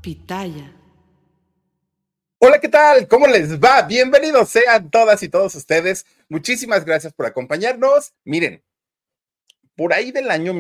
Pitaya. Hola, ¿qué tal? ¿Cómo les va? Bienvenidos sean todas y todos ustedes. Muchísimas gracias por acompañarnos. Miren, por ahí del año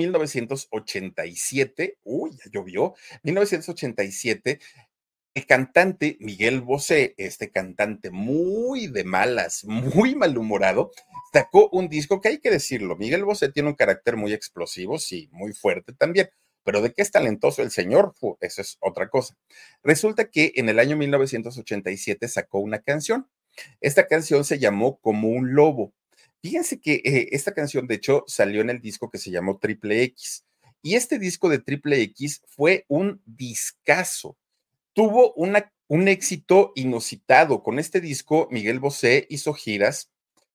1987, ya llovió, 1987, el cantante Miguel Bosé, este cantante muy de malas, muy malhumorado, sacó un disco que hay que decirlo, Miguel Bosé tiene un carácter muy explosivo, sí, muy fuerte también, pero de que es talentoso el señor, eso es otra cosa. Resulta que en el año 1987 sacó una canción. Esta canción se llamó Como un lobo. Fíjense que esta canción, de hecho, salió en el disco que se llamó Triple X. Y este disco de Triple X fue un discazo, tuvo un éxito inusitado. Con este disco, Miguel Bosé hizo giras,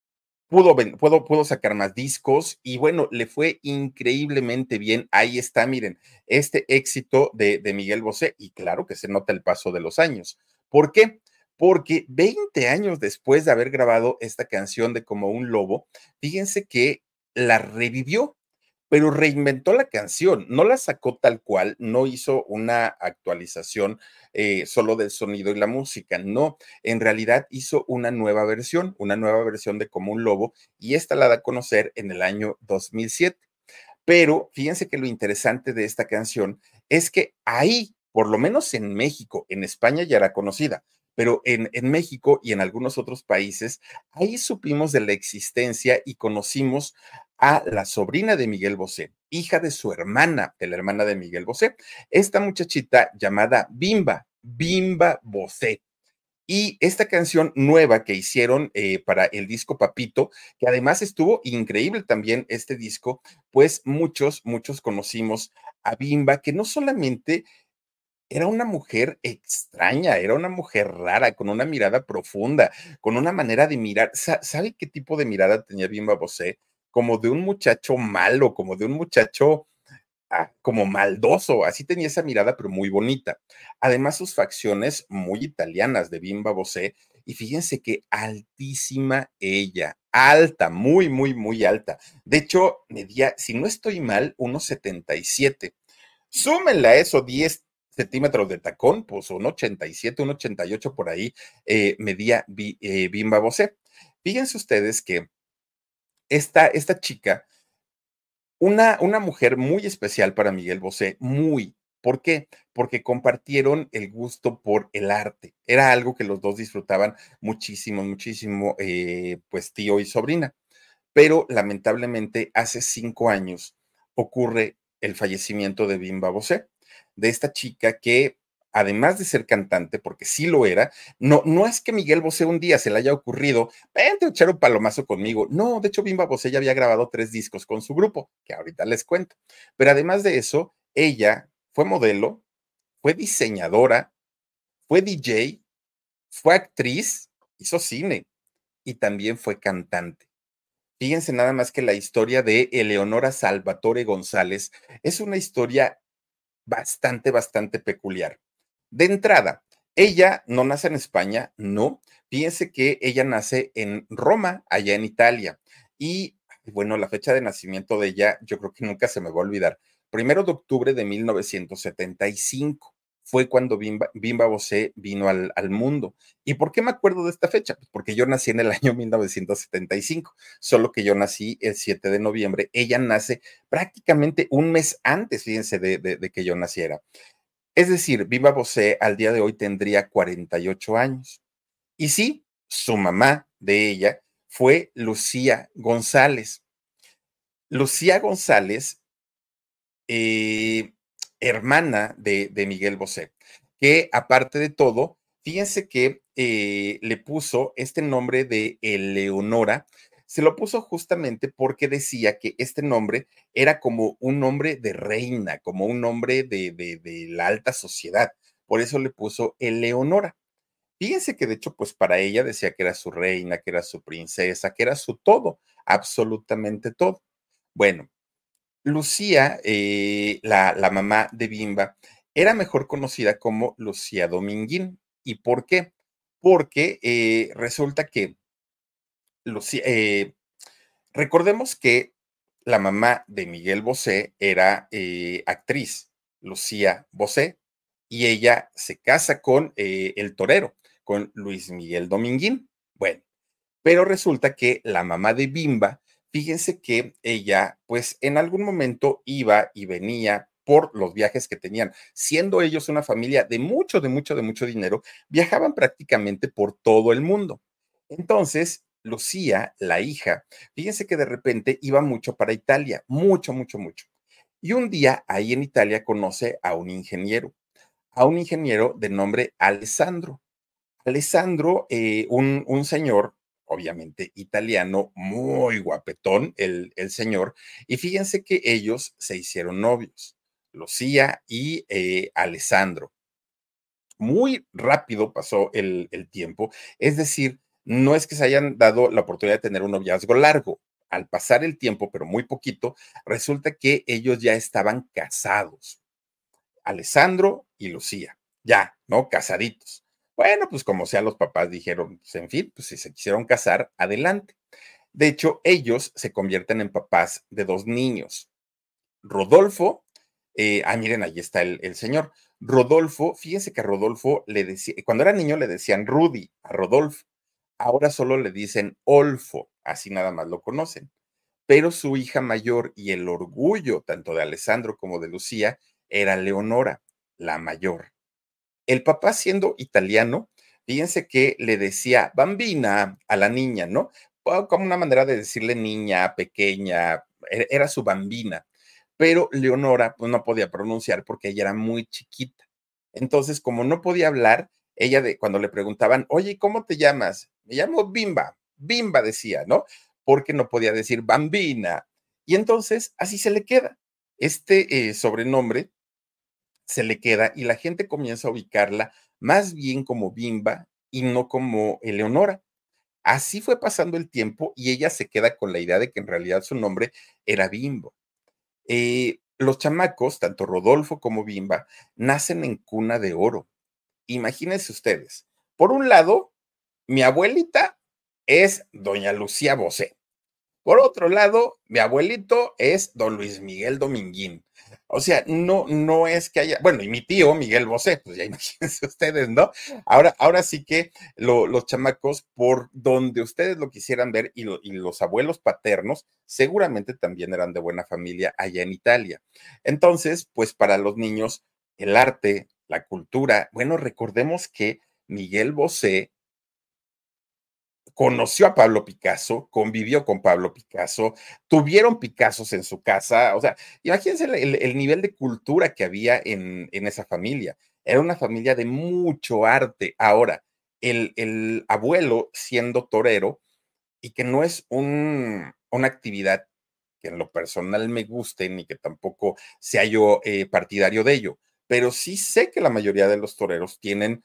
pudo sacar más discos y bueno, le fue increíblemente bien. Ahí está, miren, este éxito de Miguel Bosé y claro que se nota el paso de los años. ¿Por qué? Porque 20 años después de haber grabado esta canción de Como un lobo, fíjense que la revivió, pero reinventó la canción, no la sacó tal cual, no hizo una actualización solo del sonido y la música, no, en realidad hizo una nueva versión de Como un Lobo, y esta la da a conocer en el año 2007. Pero fíjense que lo interesante de esta canción es que ahí, por lo menos en México, en España ya era conocida, pero en México y en algunos otros países, ahí supimos de la existencia y conocimos a la sobrina de Miguel Bosé, hija de su hermana, de la hermana de Miguel Bosé, esta muchachita llamada Bimba Bosé. Y esta canción nueva que hicieron para el disco Papito, que además estuvo increíble también este disco, pues muchos conocimos a Bimba, que no solamente era una mujer extraña, era una mujer rara, con una mirada profunda, con una manera de mirar. ¿Sabe qué tipo de mirada tenía Bimba Bosé? Como de un muchacho malo, como de un muchacho como maldoso, así tenía esa mirada, pero muy bonita. Además, sus facciones muy italianas de Bimba Bosé, y fíjense que altísima ella, alta, muy alta. De hecho, medía, si no estoy mal, 1,77. Súmenle a eso 10 centímetros de tacón, pues 1,87, 1,88 por ahí medía Bimba Bosé. Fíjense ustedes que esta chica, una mujer muy especial para Miguel Bosé, muy. ¿Por qué? Porque compartieron el gusto por el arte. Era algo que los dos disfrutaban muchísimo, pues tío y sobrina. Pero lamentablemente hace 5 años ocurre el fallecimiento de Bimba Bosé, de esta chica que, además de ser cantante, porque sí lo era, no es que Miguel Bosé un día se le haya ocurrido, vente a echar un palomazo conmigo. No, de hecho, Bimba Bosé ya había grabado 3 discos con su grupo, que ahorita les cuento. Pero además de eso, ella fue modelo, fue diseñadora, fue DJ, fue actriz, hizo cine y también fue cantante. Fíjense nada más que la historia de Eleonora Salvatore González es una historia bastante peculiar. De entrada, ella no nace en España, no. Fíjense que ella nace en Roma, allá en Italia. Y bueno, la fecha de nacimiento de ella, yo creo que nunca se me va a olvidar. 1 de octubre de 1975 fue cuando Bimba Bosé vino al mundo. ¿Y por qué me acuerdo de esta fecha? Pues porque yo nací en el año 1975, solo que yo nací el 7 de noviembre. Ella nace prácticamente un mes antes, fíjense, de que yo naciera. Es decir, Bimba Bosé al día de hoy tendría 48 años. Y sí, su mamá de ella fue Lucía González. Lucía González, eh, hermana de Miguel Bosé, que aparte de todo, fíjense que le puso este nombre de Eleonora, se lo puso justamente porque decía que este nombre era como un nombre de reina, como un nombre de la alta sociedad. Por eso le puso Eleonora. Fíjense que de hecho, pues para ella decía que era su reina, que era su princesa, que era su todo, absolutamente todo. Bueno, Lucía, la mamá de Bimba, era mejor conocida como Lucía Dominguín. ¿Y por qué? Porque resulta que Lucía, recordemos que la mamá de Miguel Bosé era actriz, Lucía Bosé, y ella se casa con el torero, con Luis Miguel Dominguín. Bueno, pero resulta que la mamá de Bimba, fíjense que ella, pues en algún momento iba y venía por los viajes que tenían, siendo ellos una familia de mucho, de mucho, de mucho dinero, viajaban prácticamente por todo el mundo. Entonces, Lucía, la hija, fíjense que de repente iba mucho para Italia, mucho, mucho, mucho. Y un día ahí en Italia conoce a un ingeniero de nombre Alessandro. Alessandro, un señor, obviamente italiano, muy guapetón, el señor, y fíjense que ellos se hicieron novios, Lucía y Alessandro. Muy rápido pasó el tiempo, es decir, no es que se hayan dado la oportunidad de tener un noviazgo largo. Al pasar el tiempo, pero muy poquito, resulta que ellos ya estaban casados. Alessandro y Lucía, ya, ¿no? Casaditos. Bueno, pues como sea, los papás dijeron, pues en fin, pues si se quisieron casar, adelante. De hecho, ellos se convierten en papás de dos niños. Rodolfo, miren, ahí está el señor. Rodolfo, fíjense que a Rodolfo le decía, cuando era niño le decían Rudy a Rodolfo. Ahora solo le dicen Olfo, así nada más lo conocen. Pero su hija mayor y el orgullo tanto de Alessandro como de Lucía era Leonora, la mayor. El papá siendo italiano, fíjense que le decía bambina a la niña, ¿no? Como una manera de decirle niña, pequeña, era su bambina. Pero Leonora pues no podía pronunciar porque ella era muy chiquita. Entonces, como no podía hablar, ella cuando le preguntaban, oye, ¿cómo te llamas? Me llamo Bimba, Bimba decía, ¿no? Porque no podía decir bambina. Y entonces así se le queda. Este sobrenombre se le queda y la gente comienza a ubicarla más bien como Bimba y no como Eleonora. Así fue pasando el tiempo y ella se queda con la idea de que en realidad su nombre era Bimbo. Los chamacos, tanto Rodolfo como Bimba, nacen en cuna de oro. Imagínense ustedes. Por un lado, mi abuelita es doña Lucía Bosé. Por otro lado, mi abuelito es don Luis Miguel Dominguín. O sea, no es que haya, bueno, y mi tío Miguel Bosé, pues ya imagínense ustedes, ¿no? Ahora sí que los chamacos, por donde ustedes lo quisieran ver, y los abuelos paternos, seguramente también eran de buena familia allá en Italia. Entonces, pues para los niños, el arte, la cultura, bueno, recordemos que Miguel Bosé conoció a Pablo Picasso, convivió con Pablo Picasso, tuvieron Picassos en su casa, o sea, imagínense el nivel de cultura que había en esa familia. Era una familia de mucho arte. Ahora, el abuelo siendo torero, y que no es una actividad que en lo personal me guste, ni que tampoco sea yo partidario de ello, pero sí sé que la mayoría de los toreros tienen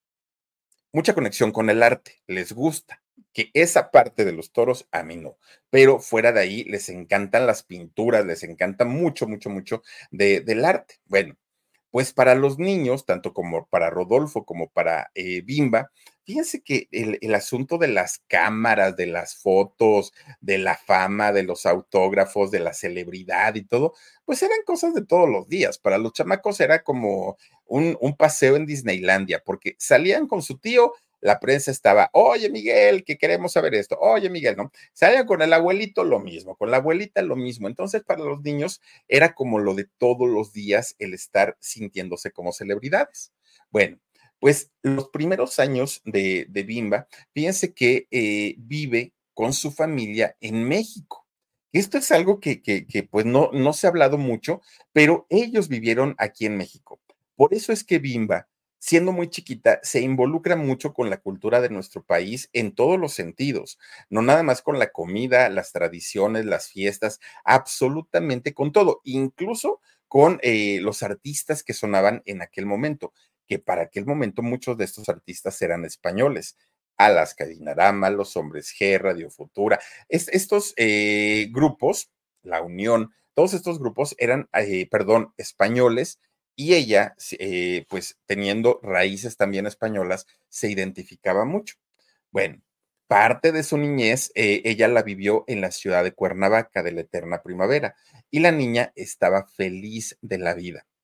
mucha conexión con el arte, les gusta, que esa parte de los toros a mí no, pero fuera de ahí les encantan las pinturas, les encanta mucho, mucho, mucho del arte. Bueno, pues para los niños, tanto como para Rodolfo como para Bimba, fíjense que el asunto de las cámaras, de las fotos, de la fama, de los autógrafos, de la celebridad y todo, pues eran cosas de todos los días. Para los chamacos era como un paseo en Disneylandia, porque salían con su tío, la prensa estaba, oye Miguel, que queremos saber esto, oye Miguel, ¿no? Salían con el abuelito lo mismo, con la abuelita lo mismo. Entonces, para los niños era como lo de todos los días el estar sintiéndose como celebridades. Bueno, pues los primeros años de Bimba, fíjense que vive con su familia en México. Esto es algo que pues no se ha hablado mucho, pero ellos vivieron aquí en México. Por eso es que Bimba, siendo muy chiquita, se involucra mucho con la cultura de nuestro país en todos los sentidos, no nada más con la comida, las tradiciones, las fiestas, absolutamente con todo, incluso con los artistas que sonaban en aquel momento, que para aquel momento muchos de estos artistas eran españoles. Alaska Dinarama, Los Hombres G, Radio Futura, estos grupos, La Unión, todos estos grupos eran, perdón, españoles y ella, pues teniendo raíces también españolas, se identificaba mucho. Bueno, parte de su niñez, ella la vivió en la ciudad de Cuernavaca, de la eterna primavera, y la niña estaba feliz de la vida.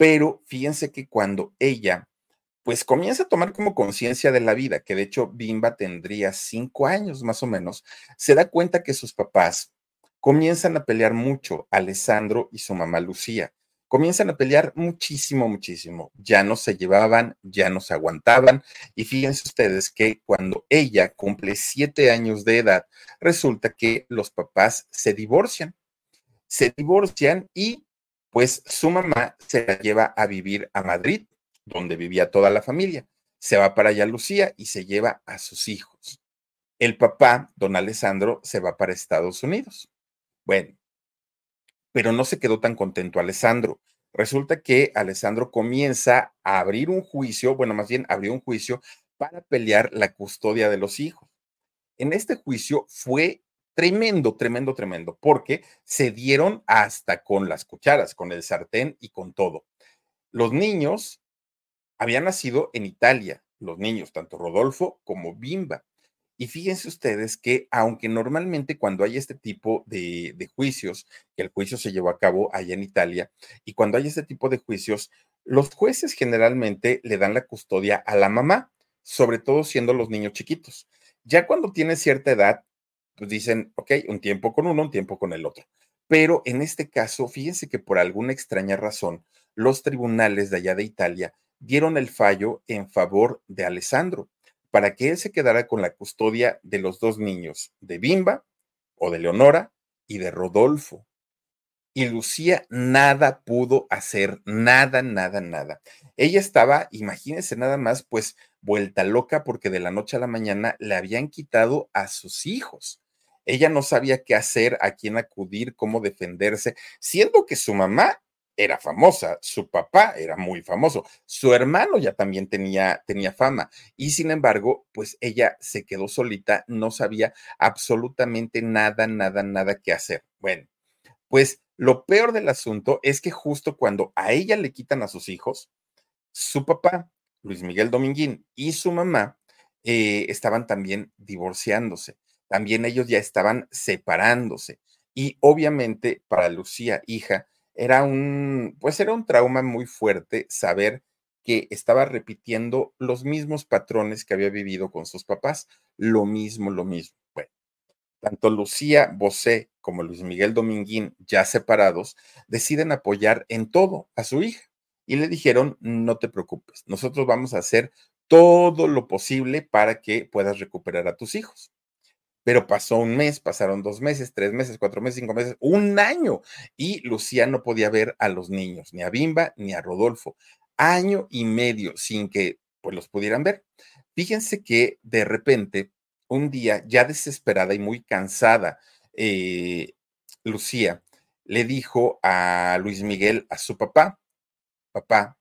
Pero fíjense que cuando ella pues comienza a tomar como conciencia de la vida, que de hecho Bimba tendría 5 años más o menos, se da cuenta que sus papás comienzan a pelear mucho, Alessandro y su mamá Lucía. Comienzan a pelear muchísimo, muchísimo. Ya no se llevaban, ya no se aguantaban. Y fíjense ustedes que cuando ella cumple 7 años de edad, resulta que los papás se divorcian y pues su mamá se la lleva a vivir a Madrid, donde vivía toda la familia. Se va para allá Lucía y se lleva a sus hijos. El papá, don Alessandro, se va para Estados Unidos. Bueno, pero no se quedó tan contento Alessandro. Resulta que Alessandro comienza a abrir un juicio, bueno, más bien abrió un juicio para pelear la custodia de los hijos. En este juicio fue tremendo, tremendo, tremendo, porque se dieron hasta con las cucharas, con el sartén y con todo. Los niños habían nacido en Italia, los niños, tanto Rodolfo como Bimba. Y fíjense ustedes que aunque normalmente cuando hay este tipo de juicios, que el juicio se llevó a cabo allá en Italia, y cuando hay este tipo de juicios, los jueces generalmente le dan la custodia a la mamá, sobre todo siendo los niños chiquitos. Ya cuando tiene cierta edad, pues dicen, ok, un tiempo con uno, un tiempo con el otro. Pero en este caso, fíjense que por alguna extraña razón, los tribunales de allá de Italia dieron el fallo en favor de Alessandro para que él se quedara con la custodia de los dos niños, de Bimba o de Leonora y de Rodolfo. Y Lucía nada pudo hacer, nada, nada, nada. Ella estaba, imagínense nada más, pues vuelta loca porque de la noche a la mañana le habían quitado a sus hijos. Ella no sabía qué hacer, a quién acudir, cómo defenderse, siendo que su mamá era famosa, su papá era muy famoso, su hermano ya también tenía fama y sin embargo, pues ella se quedó solita, no sabía absolutamente nada, nada, nada qué hacer. Bueno, pues lo peor del asunto es que justo cuando a ella le quitan a sus hijos, su papá, Luis Miguel Dominguín, y su mamá estaban también divorciándose. También ellos ya estaban separándose. Y obviamente para Lucía, hija, pues era un trauma muy fuerte saber que estaba repitiendo los mismos patrones que había vivido con sus papás. Lo mismo, lo mismo. Bueno, tanto Lucía Bosé como Luis Miguel Dominguín, ya separados, deciden apoyar en todo a su hija y le dijeron, no te preocupes, nosotros vamos a hacer todo lo posible para que puedas recuperar a tus hijos. Pero pasó un mes, pasaron 2 meses, 3 meses, 4 meses, 5 meses, un año, y Lucía no podía ver a los niños, ni a Bimba ni a Rodolfo. Año y medio sin que pues los pudieran ver. Fíjense que de repente, un día, ya desesperada y muy cansada, eh, Lucía le dijo a Luis Miguel, a su papá, papá,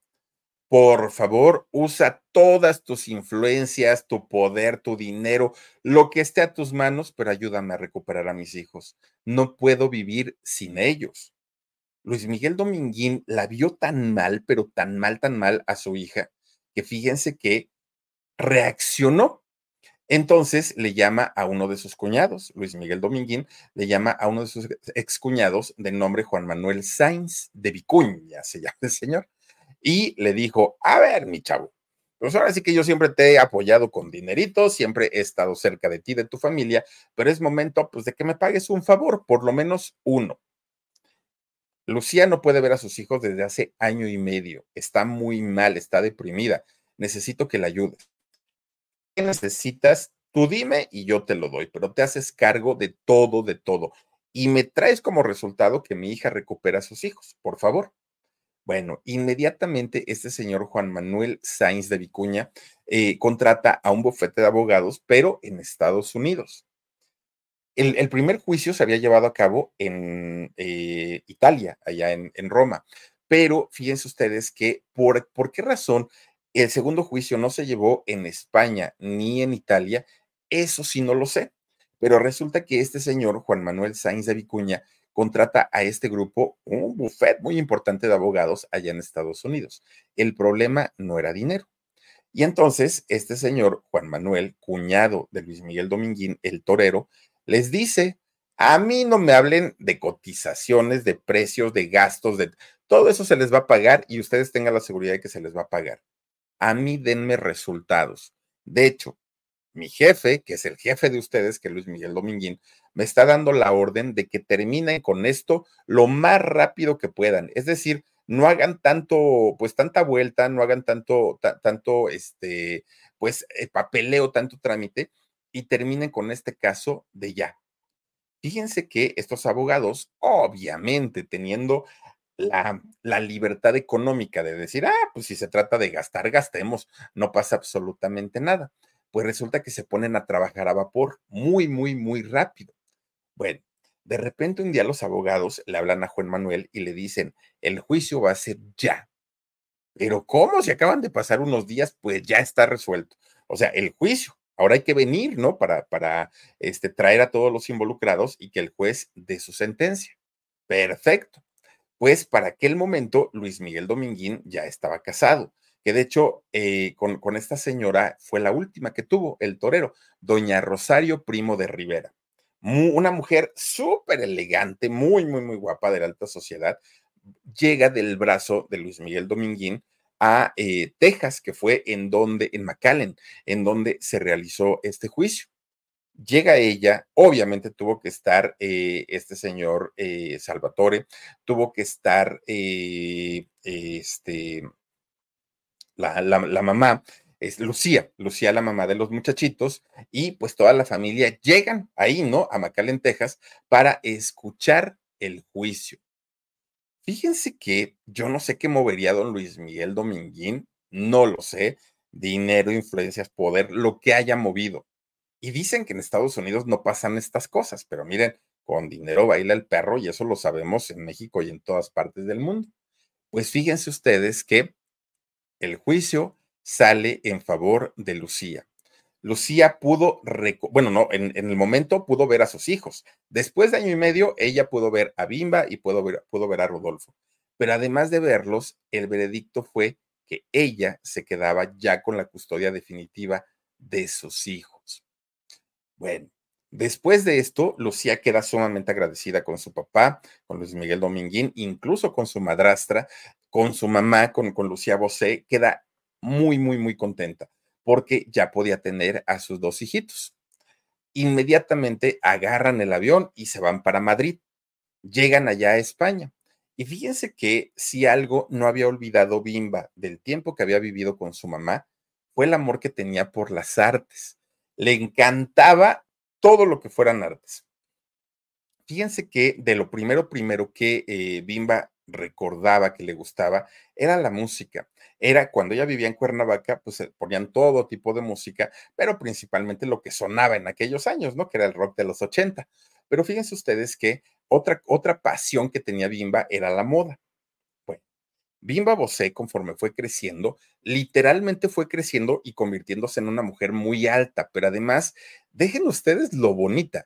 por favor, usa todas tus influencias, tu poder, tu dinero, lo que esté a tus manos, pero ayúdame a recuperar a mis hijos. No puedo vivir sin ellos. Luis Miguel Dominguín la vio tan mal, pero tan mal a su hija, que fíjense que reaccionó. Entonces le llama a uno de sus cuñados, Luis Miguel Dominguín, le llama a uno de sus excuñados de nombre Juan Manuel Sáenz de Vicuña, se llama el señor, y le dijo, a ver, mi chavo, pues ahora sí que yo siempre te he apoyado con dinerito, siempre he estado cerca de ti, de tu familia, pero es momento pues de que me pagues un favor, por lo menos uno. Lucía no puede ver a sus hijos desde hace año y medio, está muy mal, está deprimida, necesito que la ayudes. ¿Qué necesitas? Tú dime y yo te lo doy, pero te haces cargo de todo, de todo. Y me traes como resultado que mi hija recupera a sus hijos, por favor. Bueno, inmediatamente este señor Juan Manuel Sáenz de Vicuña contrata a un bufete de abogados, pero en Estados Unidos. El primer juicio se había llevado a cabo en Italia, allá en Roma, pero fíjense ustedes que por qué razón el segundo juicio no se llevó en España ni en Italia, eso sí no lo sé, pero resulta que este señor Juan Manuel Sáenz de Vicuña contrata a este grupo, un buffet muy importante de abogados allá en Estados Unidos. El problema no era dinero. Y entonces este señor, Juan Manuel, cuñado de Luis Miguel Dominguín, el torero, les dice, a mí no me hablen de cotizaciones, de precios, de gastos, de todo eso se les va a pagar y ustedes tengan la seguridad de que se les va a pagar. A mí denme resultados. De hecho, mi jefe, que es el jefe de ustedes, que es Luis Miguel Dominguín, me está dando la orden de que terminen con esto lo más rápido que puedan. Es decir, no hagan tanto, pues tanta vuelta, no hagan tanto, pues papeleo, tanto trámite y terminen con este caso de ya. Fíjense que estos abogados, obviamente teniendo la libertad económica de decir, pues si se trata de gastar, gastemos, no pasa absolutamente nada. Pues resulta que se ponen a trabajar a vapor muy, muy, muy rápido. Bueno, de repente un día los abogados le hablan a Juan Manuel y le dicen, el juicio va a ser ya. Pero ¿cómo? Si acaban de pasar unos días, pues ya está resuelto. O sea, el juicio. Ahora hay que venir, ¿no? Para traer a todos los involucrados y que el juez dé su sentencia. Perfecto. Pues para aquel momento Luis Miguel Dominguín ya estaba casado, que de hecho con esta señora fue la última que tuvo, el torero, doña Rosario Primo de Rivera. Una mujer súper elegante, muy, muy, muy guapa de la alta sociedad, llega del brazo de Luis Miguel Dominguín a Texas, que fue en McAllen, en donde se realizó este juicio. Llega ella, obviamente tuvo que estar este señor Salvatore, tuvo que estar la mamá, es Lucía la mamá de los muchachitos, y pues toda la familia llegan ahí, ¿no? A McAllen, Texas, para escuchar el juicio. Fíjense que yo no sé qué movería don Luis Miguel Dominguín, no lo sé, dinero, influencias, poder, lo que haya movido. Y dicen que en Estados Unidos no pasan estas cosas, pero miren, con dinero baila el perro y eso lo sabemos en México y en todas partes del mundo. Pues fíjense ustedes que el juicio sale en favor de Lucía. Lucía pudo, bueno, no, en el momento pudo ver a sus hijos. Después de año y medio, ella pudo ver a Bimba y pudo ver a Rodolfo. Pero además de verlos, el veredicto fue que ella se quedaba ya con la custodia definitiva de sus hijos. Bueno, después de esto, Lucía queda sumamente agradecida con su papá, con Luis Miguel Dominguín, incluso con su madrastra, con su mamá, con Lucía Bosé, queda muy, muy, muy contenta porque ya podía tener a sus dos hijitos. Inmediatamente agarran el avión y se van para Madrid. Llegan allá a España. Y fíjense que si algo no había olvidado Bimba del tiempo que había vivido con su mamá, fue el amor que tenía por las artes. Le encantaba todo lo que fueran artes. Fíjense que de lo primero que Bimba recordaba que le gustaba era la música. Era cuando ella vivía en Cuernavaca, pues se ponían todo tipo de música, pero principalmente lo que sonaba en aquellos años, ¿no? Que era el rock de los 80. Pero fíjense ustedes que otra pasión que tenía Bimba era la moda. Bueno, Bimba Bosé, conforme fue creciendo, literalmente fue creciendo y convirtiéndose en una mujer muy alta, pero además, dejen ustedes lo bonita,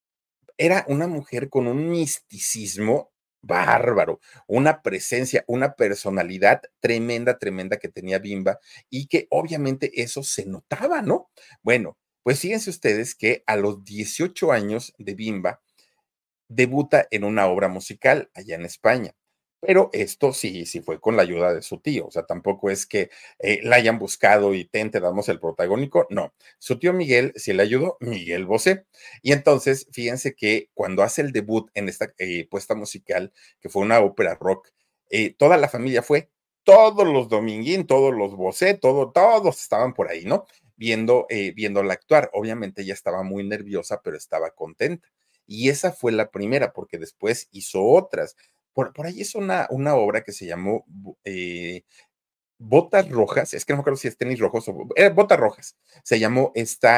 era una mujer con un misticismo bárbaro, una presencia, una personalidad tremenda, tremenda que tenía Bimba y que obviamente eso se notaba, ¿no? Bueno, pues fíjense ustedes que a los 18 años de Bimba debuta en una obra musical allá en España. Pero esto sí fue con la ayuda de su tío, o sea, tampoco es que la hayan buscado y te damos el protagónico, no. Su tío Miguel sí le ayudó, Miguel Bosé. Y entonces, fíjense que cuando hace el debut en esta puesta musical, que fue una ópera rock, toda la familia fue, todos los Dominguín, todos los Bosé, todos estaban por ahí, ¿no? Viéndola actuar. Obviamente ella estaba muy nerviosa, pero estaba contenta. Y esa fue la primera, porque después hizo otras. Por ahí hizo una obra que se llamó Botas Rojas, es que no me acuerdo si es tenis rojos o Botas Rojas. Se llamó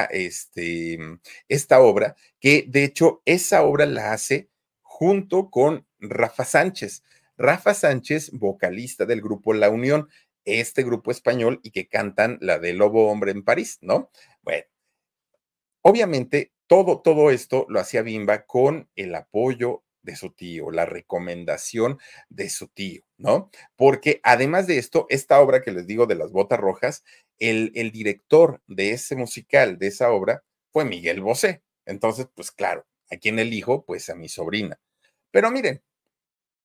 esta obra, que de hecho esa obra la hace junto con Rafa Sánchez. Rafa Sánchez, vocalista del grupo La Unión, este grupo español y que cantan la de Lobo Hombre en París, ¿no? Bueno, obviamente, todo esto lo hacía Bimba con el apoyo de su tío, la recomendación de su tío, ¿no? Porque además de esto, esta obra que les digo de las botas rojas, el director de ese musical, de esa obra, fue Miguel Bosé. Entonces, pues claro, ¿a quién elijo? Pues a mi sobrina. Pero miren,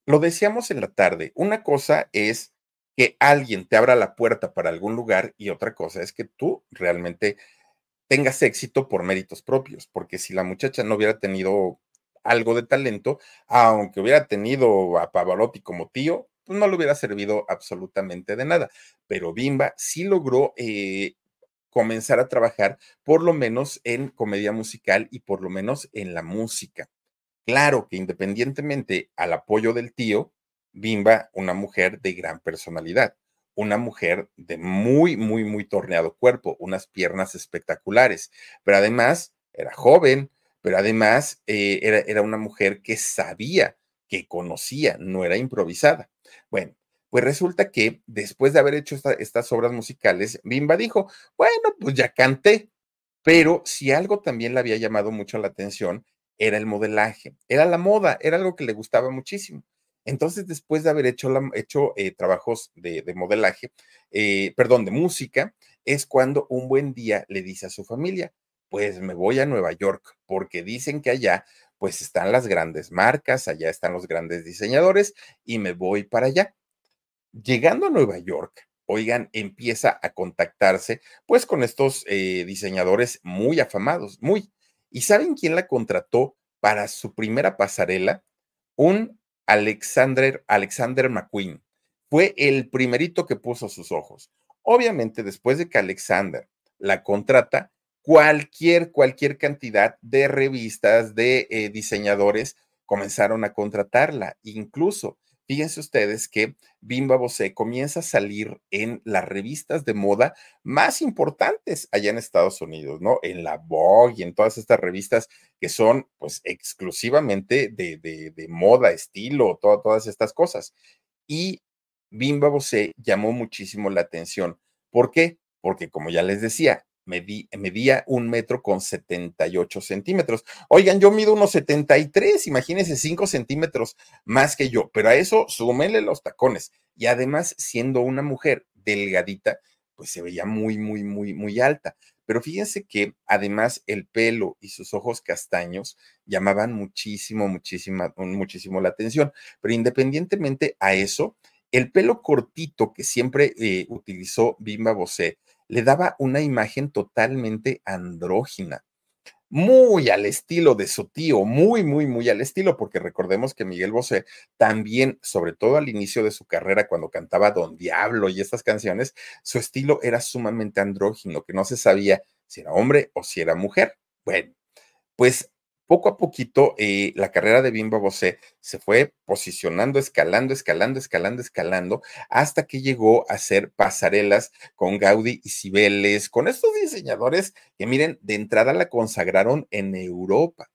lo decíamos en la tarde, una cosa es que alguien te abra la puerta para algún lugar y otra cosa es que tú realmente tengas éxito por méritos propios, porque si la muchacha no hubiera tenido algo de talento, aunque hubiera tenido a Pavarotti como tío, pues no le hubiera servido absolutamente de nada. Pero Bimba sí logró comenzar a trabajar por lo menos en comedia musical y por lo menos en la música. Claro que independientemente al apoyo del tío, Bimba, una mujer de gran personalidad, una mujer de muy, muy, muy torneado cuerpo, unas piernas espectaculares, pero además era joven, pero además era una mujer que sabía, que conocía, no era improvisada. Bueno, pues resulta que después de haber hecho estas obras musicales, Bimba dijo, bueno, pues ya canté, pero si algo también le había llamado mucho la atención era el modelaje, era la moda, era algo que le gustaba muchísimo. Entonces, después de haber hecho trabajos de modelaje, perdón, de música, es cuando un buen día le dice a su familia, pues me voy a Nueva York, porque dicen que allá pues están las grandes marcas, allá están los grandes diseñadores y me voy para allá. Llegando a Nueva York, oigan, empieza a contactarse pues con estos diseñadores muy afamados, muy. ¿Y saben quién la contrató para su primera pasarela? Un Alexander McQueen. Fue el primerito que puso sus ojos. Obviamente, después de que Alexander la contrata, cualquier cantidad de revistas, de diseñadores comenzaron a contratarla. Incluso, fíjense ustedes que Bimba Bosé comienza a salir en las revistas de moda más importantes allá en Estados Unidos, ¿no? En la Vogue y en todas estas revistas que son pues exclusivamente de moda, estilo, todas estas cosas. Y Bimba Bosé llamó muchísimo la atención. ¿Por qué? Porque como ya les decía, medía 1,78 m. Oigan, yo mido 1,73 m, imagínense 5 cm más que yo, pero a eso súmenle los tacones. Y además, siendo una mujer delgadita, pues se veía muy, muy, muy, muy alta. Pero fíjense que además el pelo y sus ojos castaños llamaban muchísimo la atención. Pero independientemente a eso, el pelo cortito que siempre utilizó Bimba Bosé le daba una imagen totalmente andrógina, muy al estilo de su tío, muy, muy, muy al estilo, porque recordemos que Miguel Bosé también, sobre todo al inicio de su carrera, cuando cantaba Don Diablo y estas canciones, su estilo era sumamente andrógino, que no se sabía si era hombre o si era mujer. Bueno, pues poco a poquito la carrera de Bimba Bosé se fue posicionando, escalando, hasta que llegó a hacer pasarelas con Gaudí y Cibeles, con estos diseñadores que miren, de entrada la consagraron en Europa.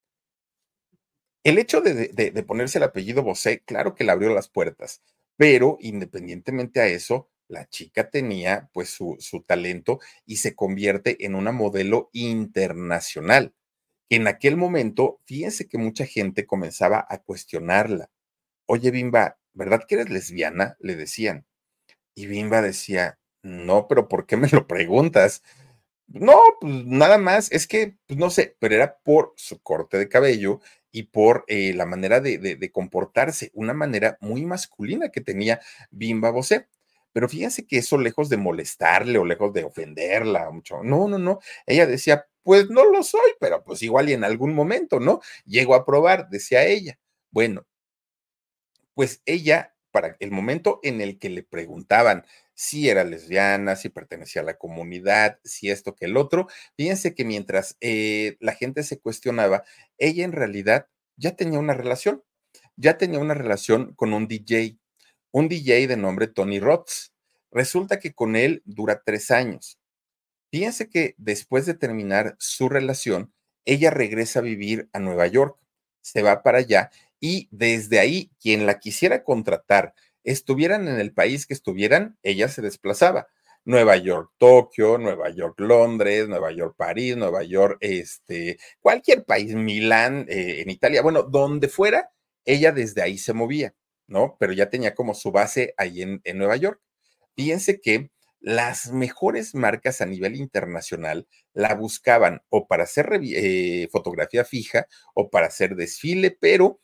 El hecho de ponerse el apellido Bosé, claro que le abrió las puertas, pero independientemente a eso, la chica tenía pues su talento y se convierte en una modelo internacional. En aquel momento, fíjense que mucha gente comenzaba a cuestionarla. Oye, Bimba, ¿verdad que eres lesbiana? Le decían. Y Bimba decía, no, pero ¿por qué me lo preguntas? No, pues nada más, es que, pues no sé, pero era por su corte de cabello y por la manera de comportarse, una manera muy masculina que tenía Bimba Bosé. Pero fíjense que eso lejos de molestarle o lejos de ofenderla mucho, no, no, no, ella decía, pues no lo soy, pero pues igual y en algún momento, ¿no? Llego a probar, decía ella. Bueno, pues ella, para el momento en el que le preguntaban si era lesbiana, si pertenecía a la comunidad, si esto que el otro, fíjense que mientras la gente se cuestionaba, ella en realidad ya tenía una relación, ya tenía una relación con un DJ de nombre Tony Rhodes. Resulta que con él dura 3 años. Fíjense que después de terminar su relación, ella regresa a vivir a Nueva York, se va para allá y desde ahí, quien la quisiera contratar, estuvieran en el país que estuvieran, ella se desplazaba. Nueva York, Tokio, Nueva York, Londres, Nueva York, París, Nueva York, cualquier país, Milán, en Italia, bueno, donde fuera, ella desde ahí se movía, ¿no? Pero ya tenía como su base ahí en Nueva York. Fíjense que las mejores marcas a nivel internacional la buscaban o para hacer fotografía fija o para hacer desfile, pero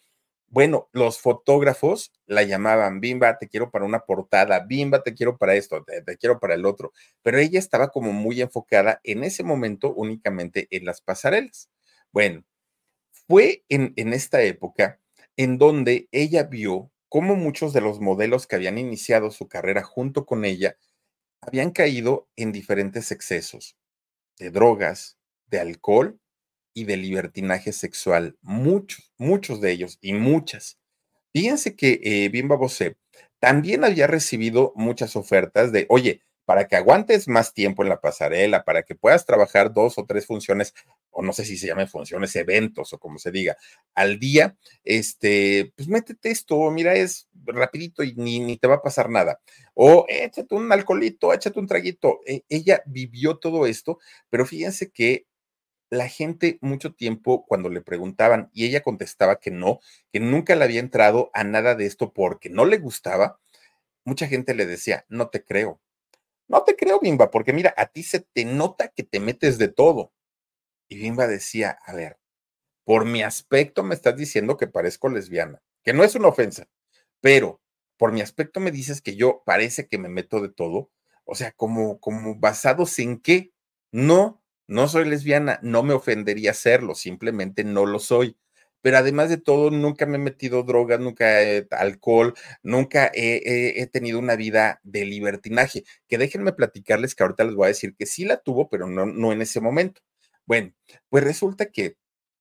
Bueno, los fotógrafos la llamaban, Bimba, te quiero para una portada, Bimba, te quiero para esto, te quiero para el otro, pero ella estaba como muy enfocada en ese momento únicamente en las pasarelas. Bueno, fue en esta época en donde ella vio cómo muchos de los modelos que habían iniciado su carrera junto con ella habían caído en diferentes excesos de drogas, de alcohol y de libertinaje sexual. Muchos, muchos de ellos y muchas. Fíjense que Bimba Bosé también había recibido muchas ofertas de, oye, para que aguantes más tiempo en la pasarela, para que puedas trabajar 2 o 3 funciones, o no sé si se llamen funciones, eventos o como se diga, al día, pues métete esto, mira, es rapidito y ni te va a pasar nada. O échate un alcoholito, échate un traguito. Ella vivió todo esto, pero fíjense que la gente mucho tiempo cuando le preguntaban y ella contestaba que no, que nunca le había entrado a nada de esto porque no le gustaba, mucha gente le decía, no te creo, no te creo, Bimba, porque mira, a ti se te nota que te metes de todo. Y Bimba decía, a ver, por mi aspecto me estás diciendo que parezco lesbiana, que no es una ofensa, pero por mi aspecto me dices que yo parece que me meto de todo. O sea, como basados en qué. No, no soy lesbiana, no me ofendería serlo, simplemente no lo soy. Pero además de todo, nunca me he metido drogas, nunca alcohol, nunca he tenido una vida de libertinaje. Que déjenme platicarles que ahorita les voy a decir que sí la tuvo, pero no en ese momento. Bueno, pues resulta que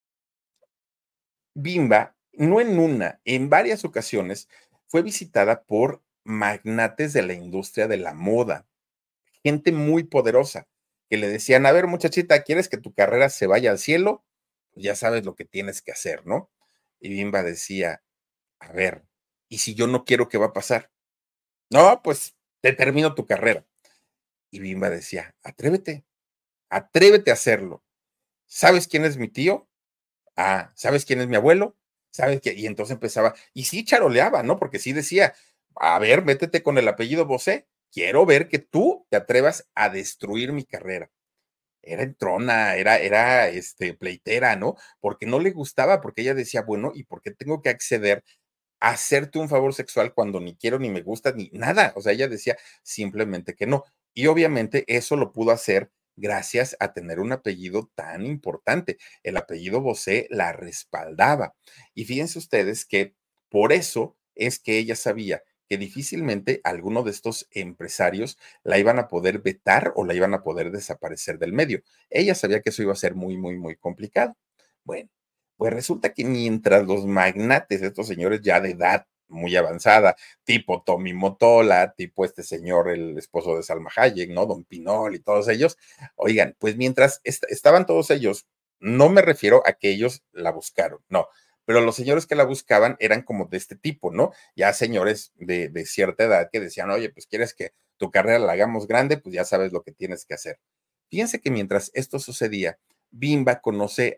Bimba, no en una, en varias ocasiones, fue visitada por magnates de la industria de la moda, gente muy poderosa, que le decían, a ver, muchachita, ¿quieres que tu carrera se vaya al cielo? Pues ya sabes lo que tienes que hacer, ¿no? Y Bimba decía, a ver, ¿y si yo no quiero qué va a pasar? No, pues te termino tu carrera. Y Bimba decía, atrévete, atrévete a hacerlo. ¿Sabes quién es mi tío? Ah, ¿sabes quién es mi abuelo? ¿Sabes qué? Y entonces empezaba, y sí charoleaba, ¿no? Porque sí decía, a ver, métete con el apellido Bosé, quiero ver que tú te atrevas a destruir mi carrera. Era entrona, era pleitera, ¿no? Porque no le gustaba, porque ella decía, bueno, ¿y por qué tengo que acceder a hacerte un favor sexual cuando ni quiero, ni me gusta, ni nada? O sea, ella decía simplemente que no. Y obviamente eso lo pudo hacer gracias a tener un apellido tan importante. El apellido Bosé la respaldaba. Y fíjense ustedes que por eso es que ella sabía que difícilmente alguno de estos empresarios la iban a poder vetar o la iban a poder desaparecer del medio. Ella sabía que eso iba a ser muy, muy, muy complicado. Bueno, pues resulta que mientras los magnates, estos señores ya de edad muy avanzada, tipo Tommy Motola, tipo este señor, el esposo de Salma Hayek, ¿no? Don Pinol y todos ellos, oigan, pues mientras estaban todos ellos, no me refiero a que ellos la buscaron, no, pero los señores que la buscaban eran como de este tipo, ¿no? Ya señores de cierta edad que decían, oye, pues quieres que tu carrera la hagamos grande, pues ya sabes lo que tienes que hacer. Fíjense que mientras esto sucedía, Bimba conoce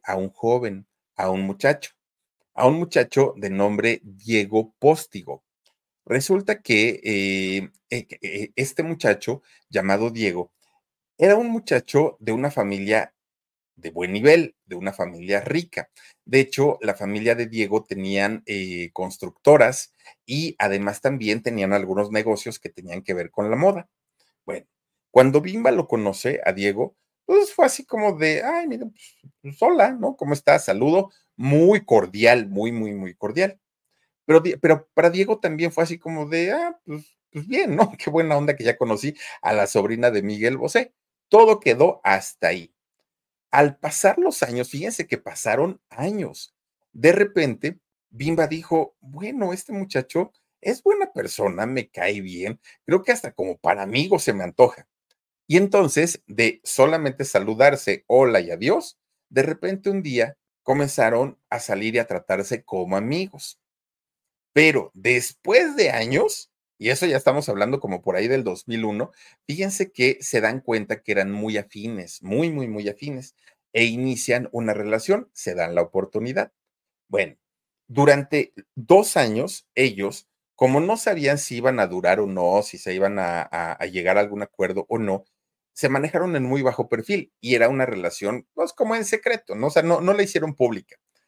a un muchacho de nombre Diego Póstigo. Resulta que este muchacho llamado Diego era un muchacho de una familia de buen nivel, de una familia rica. De hecho, la familia de Diego tenían constructoras y además también tenían algunos negocios que tenían que ver con la moda. Bueno, cuando Bimba lo conoce a Diego, pues fue así como de, ay, mira, pues hola, ¿no? ¿Cómo estás? Saludo muy cordial, muy, muy, muy cordial. Pero para Diego también fue así como de, pues bien, ¿no? Qué buena onda que ya conocí a la sobrina de Miguel Bosé. Todo quedó hasta ahí. Al pasar los años, fíjense que pasaron años. De repente, Bimba dijo, bueno, este muchacho es buena persona, me cae bien, creo que hasta como para amigos se me antoja. Y entonces, de solamente saludarse, hola y adiós, de repente un día comenzaron a salir y a tratarse como amigos. Pero después de años, y eso ya estamos hablando como por ahí del 2001, fíjense que se dan cuenta que eran muy afines, muy, muy, muy afines, e inician una relación, se dan la oportunidad. Bueno, durante 2 años, ellos, como no sabían si iban a durar o no, si se iban a llegar a algún acuerdo o no, se manejaron en muy bajo perfil y era una relación, pues como en secreto, ¿no? O sea, no la hicieron pública.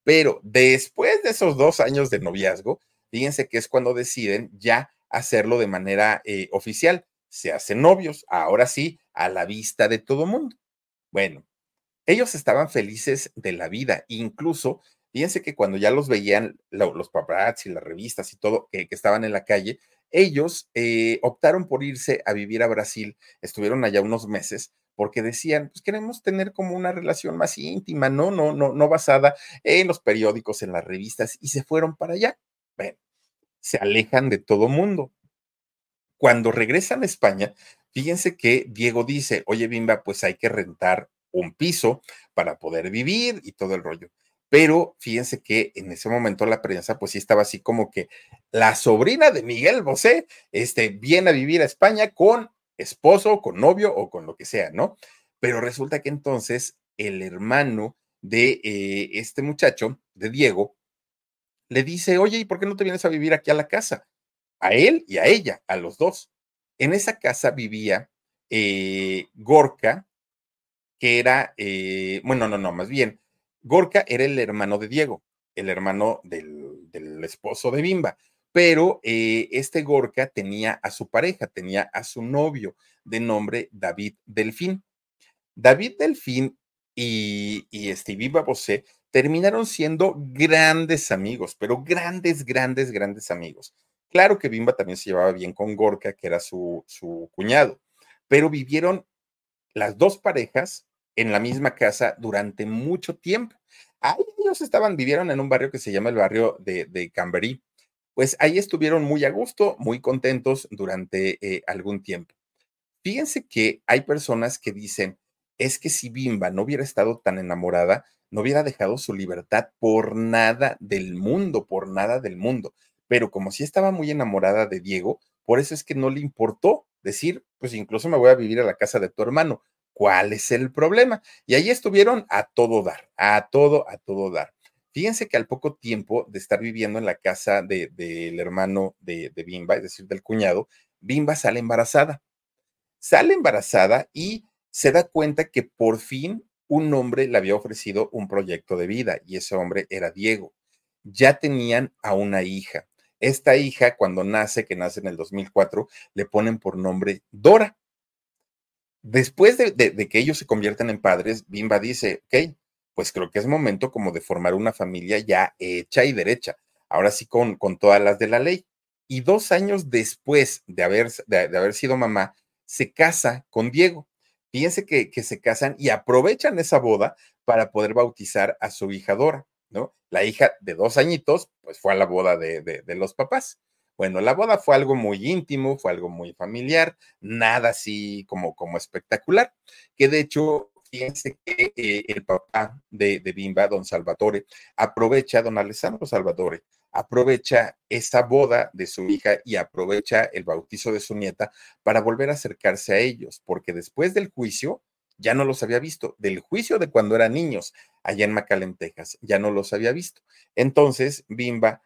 Pero después de esos 2 años de noviazgo, fíjense que es cuando deciden ya hacerlo de manera oficial. Se hacen novios, ahora sí, a la vista de todo mundo. Bueno, ellos estaban felices de la vida, incluso, fíjense que cuando ya los veían los paparazzi, las revistas y todo, que estaban en la calle, ellos optaron por irse a vivir a Brasil, estuvieron allá unos meses, porque decían, pues queremos tener como una relación más íntima, no basada en los periódicos, en las revistas, y se fueron para allá. Bueno, se alejan de todo mundo. Cuando regresan a España, fíjense que Diego dice, oye, Bimba, pues hay que rentar un piso para poder vivir y todo el rollo. Pero fíjense que en ese momento la prensa, pues sí estaba así como que la sobrina de Miguel Bosé, viene a vivir a España con esposo, con novio o con lo que sea, ¿no? Pero resulta que entonces el hermano de este muchacho, de Diego, le dice, oye, ¿y por qué no te vienes a vivir aquí a la casa? A él y a ella, a los dos. En esa casa vivía Gorka, que era, bueno, no, más bien, Gorka era el hermano de Diego, el hermano del esposo de Bimba, pero este Gorka tenía a su pareja, tenía a su novio de nombre David Delfín. David Delfín y Bimba Bosé terminaron siendo grandes amigos, pero grandes amigos. Claro que Bimba también se llevaba bien con Gorka, que era su cuñado, pero vivieron las dos parejas en la misma casa durante mucho tiempo. Ahí ellos vivieron en un barrio que se llama el barrio de Camberí. Pues ahí estuvieron muy a gusto, muy contentos durante algún tiempo. Fíjense que hay personas que dicen, es que si Bimba no hubiera estado tan enamorada, no hubiera dejado su libertad por nada del mundo, por nada del mundo. Pero como sí estaba muy enamorada de Diego, por eso es que no le importó decir, pues incluso me voy a vivir a la casa de tu hermano. ¿Cuál es el problema? Y ahí estuvieron a todo dar, a todo dar. Fíjense que al poco tiempo de estar viviendo en la casa del hermano de Bimba, es decir, del cuñado, Bimba sale embarazada y se da cuenta que por fin un hombre le había ofrecido un proyecto de vida y ese hombre era Diego. Ya tenían a una hija. Esta hija, cuando nace, que nace en el 2004, le ponen por nombre Dora. Después de que ellos se convierten en padres, Bimba dice, ok, pues creo que es momento como de formar una familia ya hecha y derecha, ahora sí con todas las de la ley. Y 2 años después de haber sido mamá, se casa con Diego. Fíjense que se casan y aprovechan esa boda para poder bautizar a su hija Dora, ¿no? La hija de 2 añitos, pues fue a la boda de los papás. Bueno, la boda fue algo muy íntimo, fue algo muy familiar, nada así como espectacular, que de hecho, fíjense que el papá de Bimba, don Salvatore, don Alessandro Salvatore, aprovecha esa boda de su hija y aprovecha el bautizo de su nieta para volver a acercarse a ellos, porque después del juicio ya no los había visto, del juicio de cuando eran niños allá en McAllen, Texas, ya no los había visto. Entonces, Bimba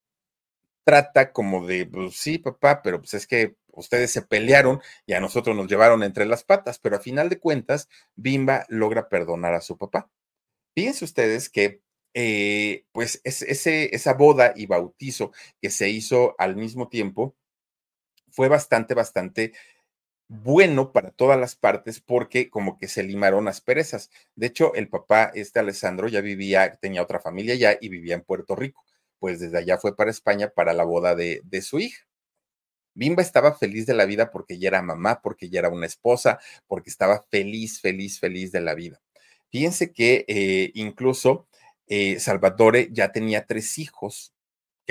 trata como de, pues sí, papá, pero pues es que ustedes se pelearon y a nosotros nos llevaron entre las patas, pero a final de cuentas, Bimba logra perdonar a su papá. Fíjense ustedes que, pues, esa boda y bautizo que se hizo al mismo tiempo fue bastante bueno para todas las partes porque como que se limaron asperezas. De hecho, el papá, Alessandro, ya tenía otra familia ya y vivía en Puerto Rico. Pues desde allá fue para España para la boda de su hija. Bimba estaba feliz de la vida porque ya era mamá, porque ya era una esposa, porque estaba feliz de la vida. Fíjense que incluso Salvatore ya tenía 3 hijos, que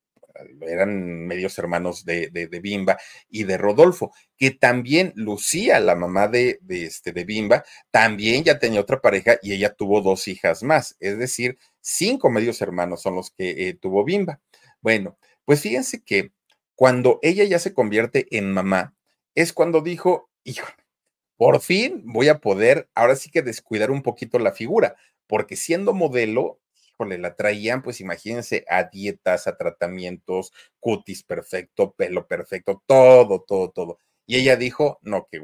eran medios hermanos de Bimba y de Rodolfo, que también Lucía, la mamá de Bimba, también ya tenía otra pareja y ella tuvo 2 hijas más, es decir, 5 medios hermanos son los que tuvo Bimba. Bueno, pues fíjense que cuando ella ya se convierte en mamá, es cuando dijo, hijo, por fin voy a poder, ahora sí que descuidar un poquito la figura, porque siendo modelo, híjole, la traían, pues imagínense, a dietas, a tratamientos, cutis perfecto, pelo perfecto, todo. Y ella dijo, no, qué huevo.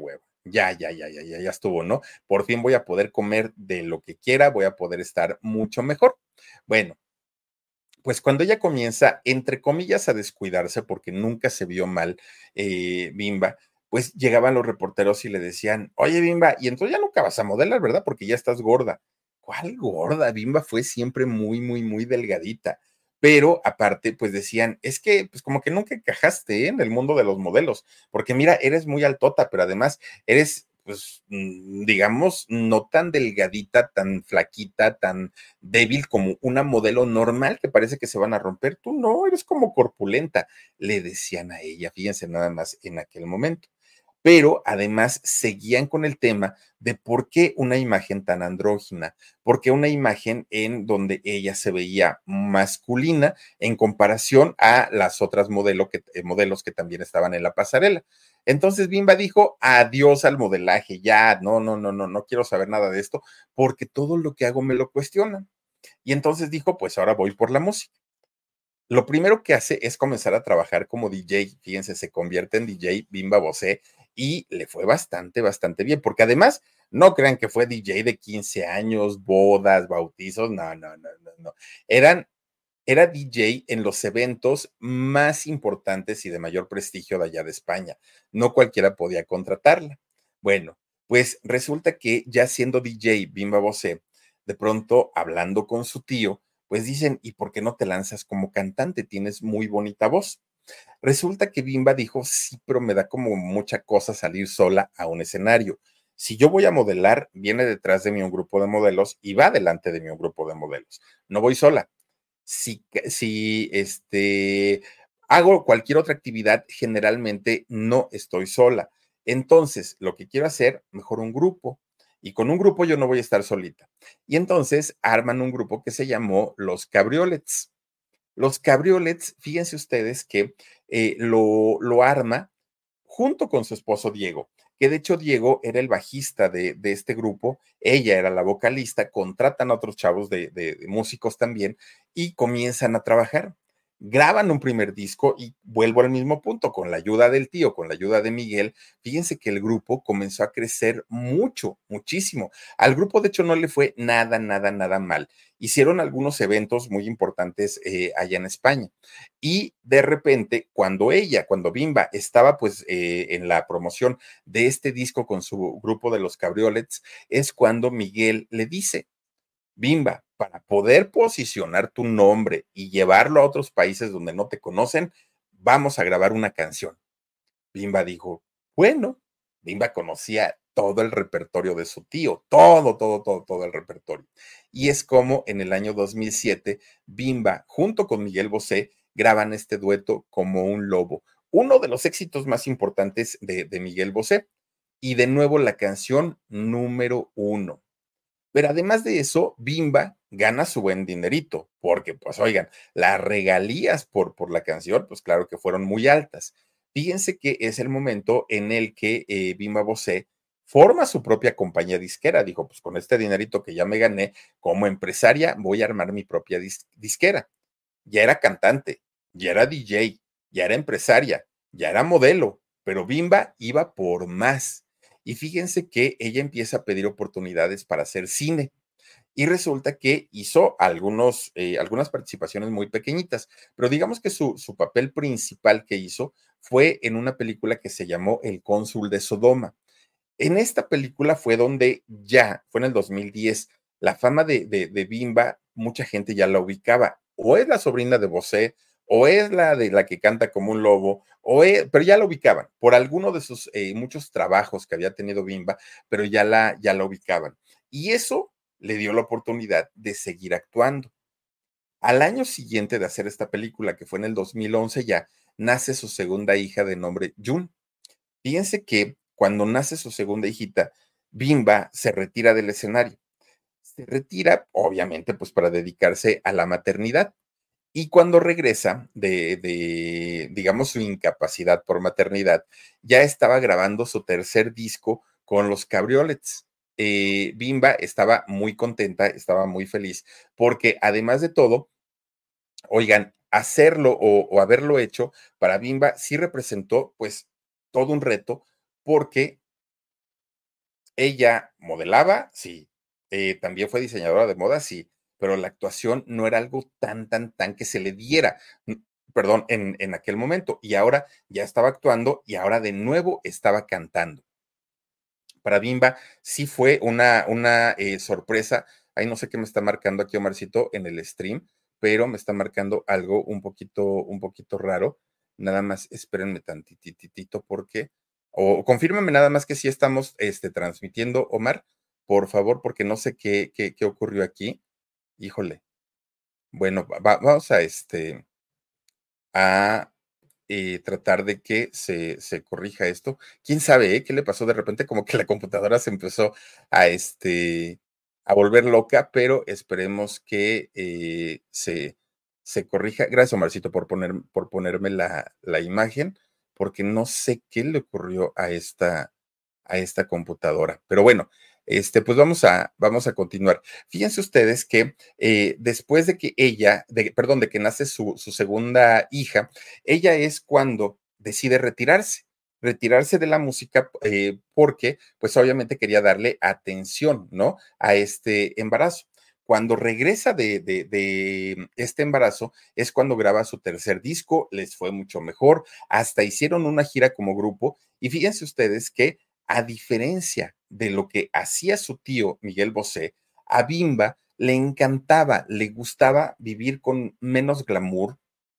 ya estuvo, ¿no? Por fin voy a poder comer de lo que quiera, voy a poder estar mucho mejor. Bueno, pues cuando ella comienza, entre comillas, a descuidarse, porque nunca se vio mal, Bimba, pues llegaban los reporteros y le decían, oye, Bimba, y entonces ya nunca vas a modelar, ¿verdad? Porque ya estás gorda. ¿Cuál gorda? Bimba fue siempre muy, muy, muy delgadita. Pero aparte, pues decían, es que, pues como que nunca encajaste, ¿eh? En el mundo de los modelos, porque mira, eres muy altota, pero además eres, pues, digamos, no tan delgadita, tan flaquita, tan débil como una modelo normal que parece que se van a romper. Tú no, eres como corpulenta, le decían a ella, fíjense nada más en aquel momento. Pero además seguían con el tema de por qué una imagen tan andrógina, por qué una imagen en donde ella se veía masculina en comparación a las otras modelos que también estaban en la pasarela. Entonces Bimba dijo, adiós al modelaje, ya, no quiero saber nada de esto, porque todo lo que hago me lo cuestionan. Y entonces dijo, pues ahora voy por la música. Lo primero que hace es comenzar a trabajar como DJ. Fíjense, se convierte en DJ Bimba Bosé y le fue bastante, bastante bien, porque además no crean que fue DJ de 15 años, bodas, bautizos, no. Eran, era DJ en los eventos más importantes y de mayor prestigio de allá de España. No cualquiera podía contratarla. Bueno, pues resulta que ya siendo DJ Bimba Bosé, de pronto hablando con su tío, pues dicen, ¿y por qué no te lanzas como cantante? Tienes muy bonita voz. Resulta que Bimba dijo, sí, pero me da como mucha cosa salir sola a un escenario. Si yo voy a modelar, viene detrás de mí un grupo de modelos y va delante de mí un grupo de modelos. No voy sola. Si hago cualquier otra actividad, generalmente no estoy sola. Entonces, lo que quiero hacer, mejor un grupo. Y con un grupo yo no voy a estar solita. Y entonces arman un grupo que se llamó Los Cabriolets. Los Cabriolets, fíjense ustedes que lo arma junto con su esposo Diego, que de hecho Diego era el bajista de este grupo, ella era la vocalista, contratan a otros chavos de músicos también y comienzan a trabajar. Graban un primer disco y vuelvo al mismo punto, con la ayuda del tío, con la ayuda de Miguel, fíjense que el grupo comenzó a crecer mucho, muchísimo. Al grupo de hecho no le fue nada mal. Hicieron algunos eventos muy importantes allá en España. Y de repente, cuando Bimba estaba pues en la promoción de este disco con su grupo de los Cabriolets, es cuando Miguel le dice, Bimba, para poder posicionar tu nombre y llevarlo a otros países donde no te conocen, vamos a grabar una canción. Bimba dijo, bueno, Bimba conocía todo el repertorio de su tío, todo el repertorio. Y es como en el año 2007, Bimba, junto con Miguel Bosé, graban este dueto como un lobo, uno de los éxitos más importantes de Miguel Bosé. Y de nuevo la canción número uno. Pero además de eso, Bimba gana su buen dinerito, porque pues oigan, las regalías por la canción, pues claro que fueron muy altas. Fíjense que es el momento en el que Bimba Bosé forma su propia compañía disquera. Dijo, pues con este dinerito que ya me gané como empresaria, voy a armar mi propia disquera. Ya era cantante, ya era DJ, ya era empresaria, ya era modelo, pero Bimba iba por más. Y fíjense que ella empieza a pedir oportunidades para hacer cine. Y resulta que hizo algunas participaciones muy pequeñitas, pero digamos que su papel principal que hizo fue en una película que se llamó El Cónsul de Sodoma. En esta película fue donde ya, fue en el 2010, la fama de Bimba, mucha gente ya la ubicaba. O es la sobrina de Bosé, o es la de la que canta como un lobo, pero ya la ubicaban por alguno de sus muchos trabajos que había tenido Bimba, pero ya la ubicaban. Y eso le dio la oportunidad de seguir actuando. Al año siguiente de hacer esta película, que fue en el 2011 ya, nace su segunda hija de nombre Jun. Fíjense que cuando nace su segunda hijita, Bimba se retira del escenario. Se retira, obviamente, pues para dedicarse a la maternidad. Y cuando regresa digamos, su incapacidad por maternidad, ya estaba grabando su tercer disco con los Cabriolets. Bimba estaba muy contenta, estaba muy feliz, porque además de todo, oigan, hacerlo o haberlo hecho para Bimba sí representó pues todo un reto porque Ella modelaba, sí. También fue diseñadora de moda, sí, pero la actuación no era algo tan que se le diera, perdón, en aquel momento. Y ahora ya estaba actuando y ahora de nuevo estaba cantando. Para Bimba sí fue una sorpresa. Ahí no sé qué me está marcando aquí Omarcito en el stream, pero me está marcando algo un poquito raro. Nada más espérenme tantititito porque, o confírmame nada más que sí estamos transmitiendo, Omar, por favor, porque no sé qué ocurrió aquí. Híjole. Bueno, vamos a tratar de que se corrija esto. ¿Quién sabe, qué le pasó de repente? Como que la computadora se empezó a, a volver loca, pero esperemos que se corrija. Gracias, Omarcito, por ponerme la imagen, porque no sé qué le ocurrió a esta computadora. Pero bueno, pues vamos a continuar. Fíjense ustedes que después de que perdón, de que nace su segunda hija, ella es cuando decide retirarse de la música porque pues obviamente quería darle atención, ¿no? A este embarazo. Cuando regresa de este embarazo es cuando graba su tercer disco, les fue mucho mejor, hasta hicieron una gira como grupo y fíjense ustedes que a diferencia de lo que hacía su tío Miguel Bosé, a Bimba le encantaba, le gustaba vivir con menos glamour,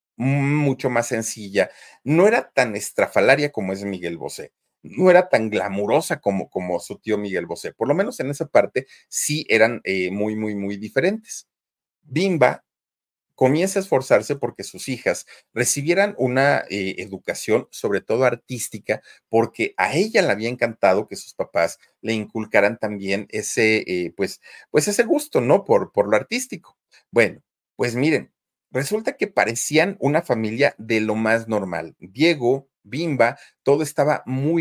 mucho más sencilla. No era tan estrafalaria como es Miguel Bosé. No era tan glamurosa como su tío Miguel Bosé. Por lo menos en esa parte sí eran muy diferentes. Bimba comienza a esforzarse porque sus hijas recibieran una educación, sobre todo artística, porque a ella le había encantado que sus papás le inculcaran también ese, pues ese gusto, ¿no? Por lo artístico. Bueno, pues miren, resulta que parecían una familia de lo más normal. Diego, Bimba, todo estaba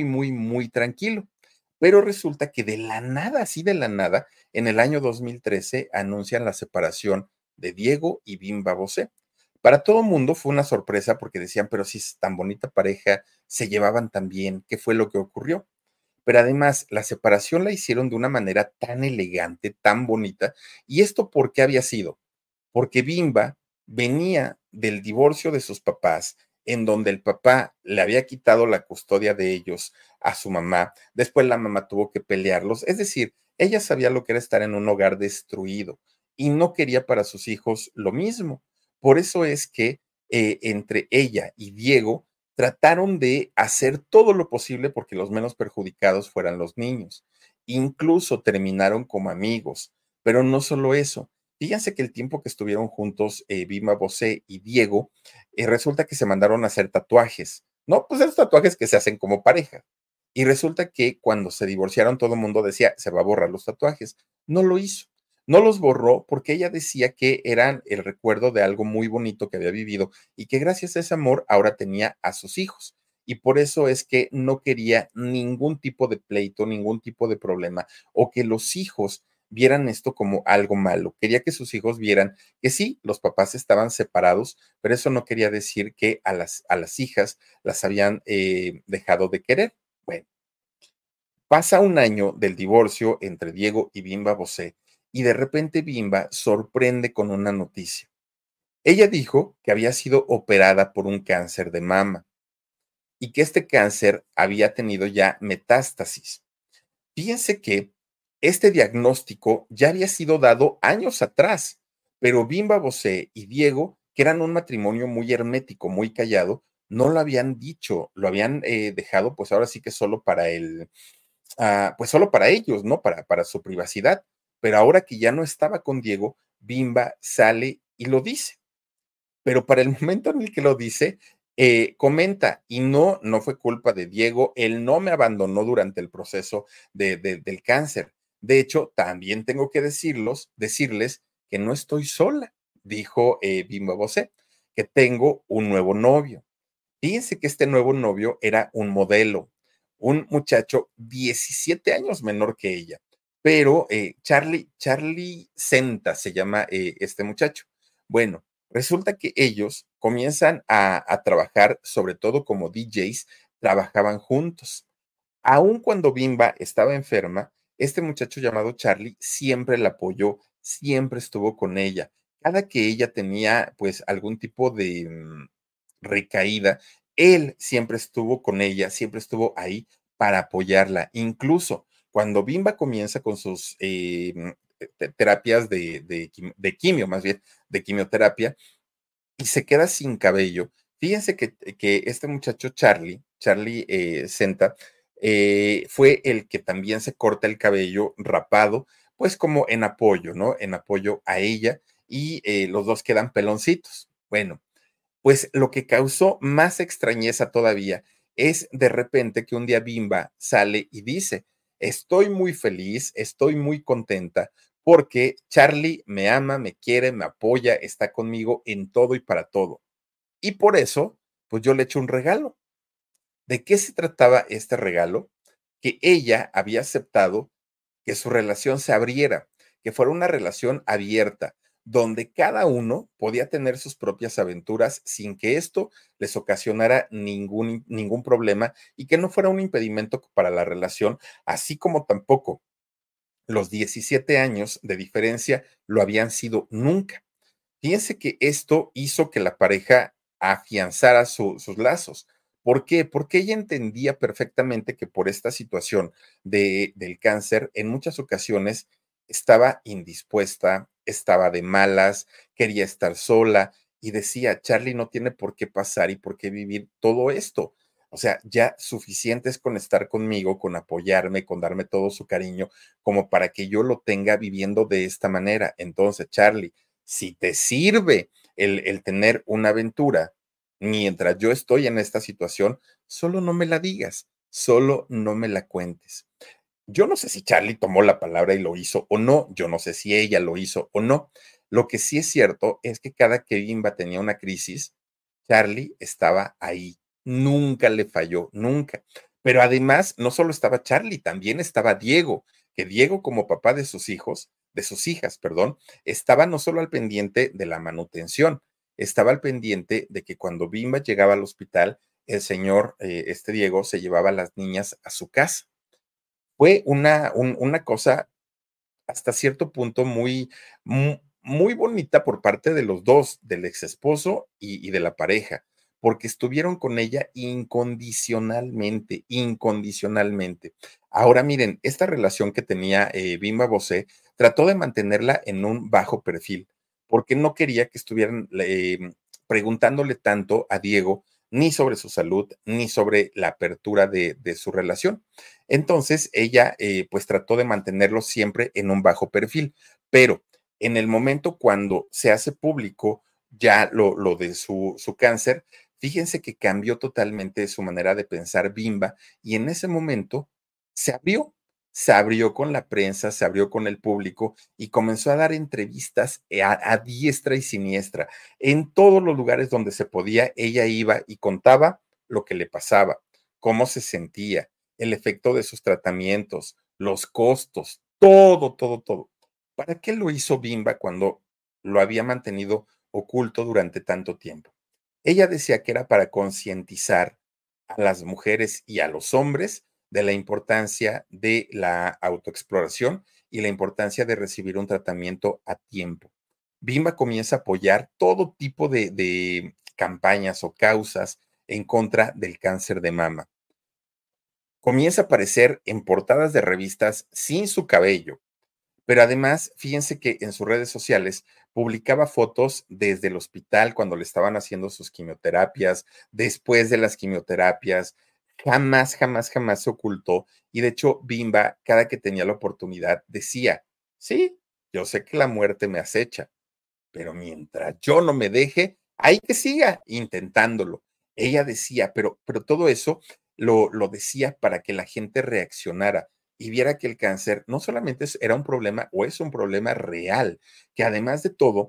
muy tranquilo. Pero resulta que de la nada, así de la nada, en el año 2013 anuncian la separación de Diego y Bimba Bosé. Para todo el mundo fue una sorpresa porque decían, pero si es tan bonita pareja, se llevaban tan bien, ¿qué fue lo que ocurrió? Pero además, la separación la hicieron de una manera tan elegante, tan bonita. ¿Y esto por qué había sido? Porque Bimba venía del divorcio de sus papás, en donde el papá le había quitado la custodia de ellos a su mamá, después la mamá tuvo que pelearlos, es decir, ella sabía lo que era estar en un hogar destruido y no quería para sus hijos lo mismo. Por eso es que entre ella y Diego trataron de hacer todo lo posible porque los menos perjudicados fueran los niños. Incluso terminaron como amigos, pero no solo eso. Fíjense que el tiempo que estuvieron juntos, Bimba Bosé y Diego, resulta que se mandaron a hacer tatuajes, ¿no? Pues esos tatuajes que se hacen como pareja. Y resulta que cuando se divorciaron, todo el mundo decía, se va a borrar los tatuajes. No lo hizo. No los borró porque ella decía que eran el recuerdo de algo muy bonito que había vivido y que gracias a ese amor ahora tenía a sus hijos. Y por eso es que no quería ningún tipo de pleito, ningún tipo de problema o que los hijos vieran esto como algo malo. Quería que sus hijos vieran que sí, los papás estaban separados, pero eso no quería decir que a las hijas las habían dejado de querer. Bueno, pasa un año del divorcio entre Diego y Bimba Bosé y de repente Bimba sorprende con una noticia. Ella dijo que había sido operada por un cáncer de mama y que este cáncer había tenido ya metástasis. Fíjense que este diagnóstico ya había sido dado años atrás, pero Bimba Bosé y Diego, que eran un matrimonio muy hermético, muy callado, no lo habían dicho, lo habían dejado pues ahora sí que solo para pues solo para ellos, ¿no? Para su privacidad. Pero ahora que ya no estaba con Diego, Bimba sale y lo dice. Pero para el momento en el que lo dice, comenta, y no fue culpa de Diego, él no me abandonó durante el proceso del cáncer. De hecho, también tengo que decirles que no estoy sola, dijo Bimba Bosé, que tengo un nuevo novio. Fíjense que este nuevo novio era un modelo, un muchacho 17 años menor que ella, pero Charlie Senta se llama este muchacho. Bueno, resulta que ellos comienzan a trabajar, sobre todo como DJs, trabajaban juntos. Aun cuando Bimba estaba enferma, este muchacho llamado Charlie siempre la apoyó, siempre estuvo con ella. Cada que ella tenía, pues, algún tipo de recaída, él siempre estuvo con ella, siempre estuvo ahí para apoyarla. Incluso cuando Bimba comienza con sus terapias de quimio, más bien, de quimioterapia, y se queda sin cabello. Fíjense que este muchacho Charlie Senta, fue el que también se corta el cabello rapado, pues como en apoyo, ¿no? En apoyo a ella y los dos quedan peloncitos. Bueno, pues lo que causó más extrañeza todavía es de repente que un día Bimba sale y dice, estoy muy feliz, estoy muy contenta porque Charlie me ama, me quiere, me apoya, está conmigo en todo y para todo. Y por eso, pues yo le echo un regalo. ¿De qué se trataba este regalo? Que ella había aceptado que su relación se abriera, que fuera una relación abierta, donde cada uno podía tener sus propias aventuras sin que esto les ocasionara ningún problema y que no fuera un impedimento para la relación, así como tampoco los 17 años de diferencia lo habían sido nunca. Fíjense que esto hizo que la pareja afianzara sus lazos. ¿Por qué? Porque ella entendía perfectamente que por esta situación del cáncer, en muchas ocasiones estaba indispuesta, estaba de malas, quería estar sola y decía, Charlie no tiene por qué pasar y por qué vivir todo esto. O sea, ya suficiente es con estar conmigo, con apoyarme, con darme todo su cariño, como para que yo lo tenga viviendo de esta manera. Entonces, Charlie, si te sirve el tener una aventura mientras yo estoy en esta situación, solo no me la digas, solo no me la cuentes. Yo no sé si Charlie tomó la palabra y lo hizo o no, yo no sé si ella lo hizo o no. Lo que sí es cierto es que cada que Bimba tenía una crisis, Charlie estaba ahí, nunca le falló, nunca. Pero además, no solo estaba Charlie, también estaba Diego, que Diego como papá de sus hijos, de sus hijas, perdón, estaba no solo al pendiente de la manutención, estaba al pendiente de que cuando Bimba llegaba al hospital, el señor, este Diego, se llevaba a las niñas a su casa. Fue una cosa hasta cierto punto muy bonita por parte de los dos, del ex esposo y de la pareja, porque estuvieron con ella incondicionalmente, incondicionalmente. Ahora miren, esta relación que tenía Bimba Bosé trató de mantenerla en un bajo perfil, porque no quería que estuvieran preguntándole tanto a Diego ni sobre su salud, ni sobre la apertura de su relación. Entonces, ella pues trató de mantenerlo siempre en un bajo perfil, pero en el momento cuando se hace público ya lo de su cáncer, fíjense que cambió totalmente su manera de pensar Bimba y en ese momento se abrió, se abrió con la prensa, se abrió con el público y comenzó a dar entrevistas a diestra y siniestra. En todos los lugares donde se podía, ella iba y contaba lo que le pasaba, cómo se sentía, el efecto de sus tratamientos, los costos, todo, todo, todo. ¿Para qué lo hizo Bimba cuando lo había mantenido oculto durante tanto tiempo? Ella decía que era para concientizar a las mujeres y a los hombres de la importancia de la autoexploración y la importancia de recibir un tratamiento a tiempo. Bimba comienza a apoyar todo tipo de campañas o causas en contra del cáncer de mama. Comienza a aparecer en portadas de revistas sin su cabello, pero además, fíjense que en sus redes sociales publicaba fotos desde el hospital cuando le estaban haciendo sus quimioterapias, después de las quimioterapias. Jamás, jamás, jamás se ocultó. Y de hecho, Bimba, cada que tenía la oportunidad, decía, sí, yo sé que la muerte me acecha, pero mientras yo no me deje, hay que siga intentándolo. Ella decía, pero todo eso lo decía para que la gente reaccionara y viera que el cáncer no solamente era un problema o es un problema real, que además de todo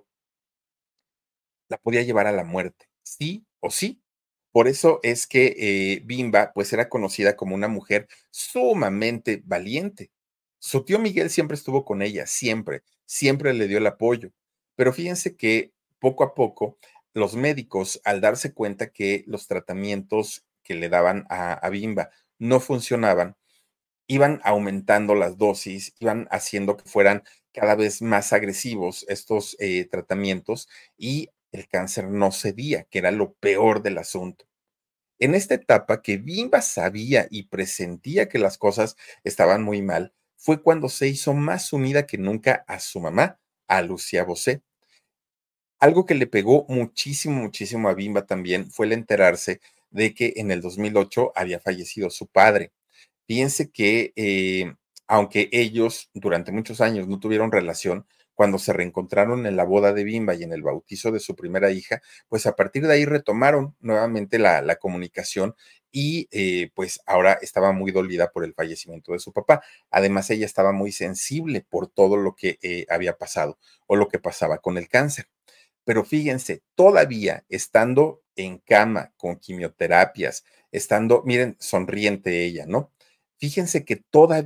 la podía llevar a la muerte, sí o sí. Por eso es que Bimba pues era conocida como una mujer sumamente valiente. Su tío Miguel siempre estuvo con ella, siempre, siempre le dio el apoyo. Pero fíjense que poco a poco los médicos, al darse cuenta que los tratamientos que le daban a Bimba no funcionaban, iban aumentando las dosis, iban haciendo que fueran cada vez más agresivos estos tratamientos y el cáncer no cedía, que era lo peor del asunto. En esta etapa que Bimba sabía y presentía que las cosas estaban muy mal, fue cuando se hizo más unida que nunca a su mamá, a Lucía Bosé. Algo que le pegó muchísimo, muchísimo a Bimba también fue el enterarse de que en el 2008 había fallecido su padre. Fíjense que, aunque ellos durante muchos años no tuvieron relación, cuando se reencontraron en la boda de Bimba y en el bautizo de su primera hija, pues a partir de ahí retomaron nuevamente la comunicación y pues ahora estaba muy dolida por el fallecimiento de su papá. Además, ella estaba muy sensible por todo lo que había pasado o lo que pasaba con el cáncer. Pero fíjense, todavía estando en cama con quimioterapias, estando, miren, sonriente ella, ¿no? Fíjense que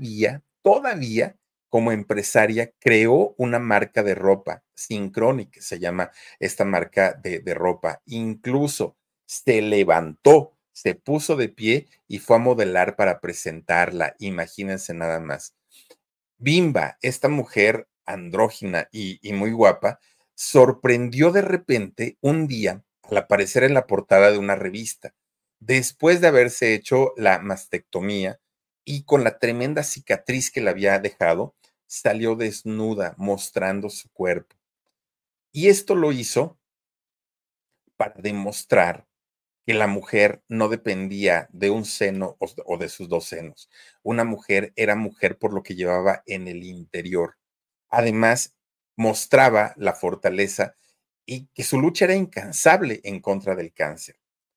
todavía como empresaria creó una marca de ropa, Synchronic se llama esta marca de ropa. Incluso se levantó, se puso de pie y fue a modelar para presentarla. Imagínense nada más. Bimba, esta mujer andrógina y muy guapa, sorprendió de repente un día al aparecer en la portada de una revista, después de haberse hecho la mastectomía y con la tremenda cicatriz que le había dejado, salió desnuda mostrando su cuerpo. Y esto lo hizo para demostrar que la mujer no dependía de un seno o de sus dos senos. Una mujer era mujer por lo que llevaba en el interior. Además, mostraba la fortaleza y que su lucha era incansable en contra del cáncer.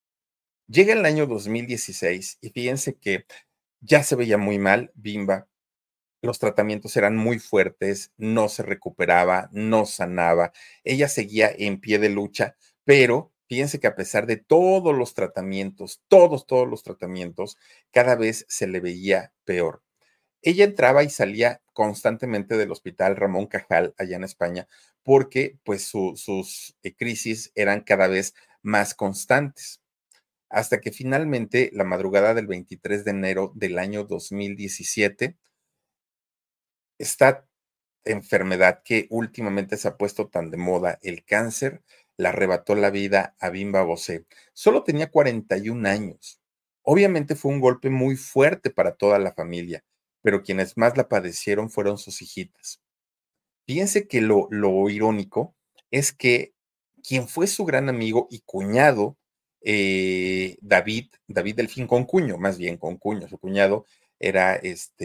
Llega el año 2016 y fíjense que ya se veía muy mal Bimba, los tratamientos eran muy fuertes, no se recuperaba, no sanaba, ella seguía en pie de lucha, pero fíjense que a pesar de todos los tratamientos, todos los tratamientos, cada vez se le veía peor. Ella entraba y salía constantemente del hospital Ramón Cajal, allá en España, porque pues sus crisis eran cada vez más constantes. Hasta que finalmente, la madrugada del 23 de enero del año 2017, esta enfermedad que últimamente se ha puesto tan de moda, el cáncer, le arrebató la vida a Bimba Bosé. Solo tenía 41 años. Obviamente fue un golpe muy fuerte para toda la familia, pero quienes más la padecieron fueron sus hijitas. Fíjense que lo irónico es que quien fue su gran amigo y cuñado, David Delfín Concuño, más bien Concuño, su cuñado era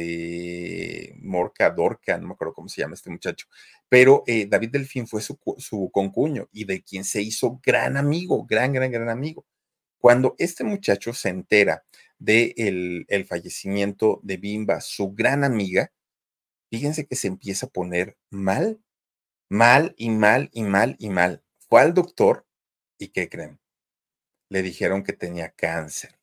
Morca Dorca, no me acuerdo cómo se llama este muchacho, pero David Delfín fue su concuño y de quien se hizo gran amigo, gran amigo. Cuando este muchacho se entera de el fallecimiento de Bimba, su gran amiga, fíjense que se empieza a poner mal, mal y mal y mal y mal. Fue al doctor y ¿qué creen? Le dijeron que tenía cáncer.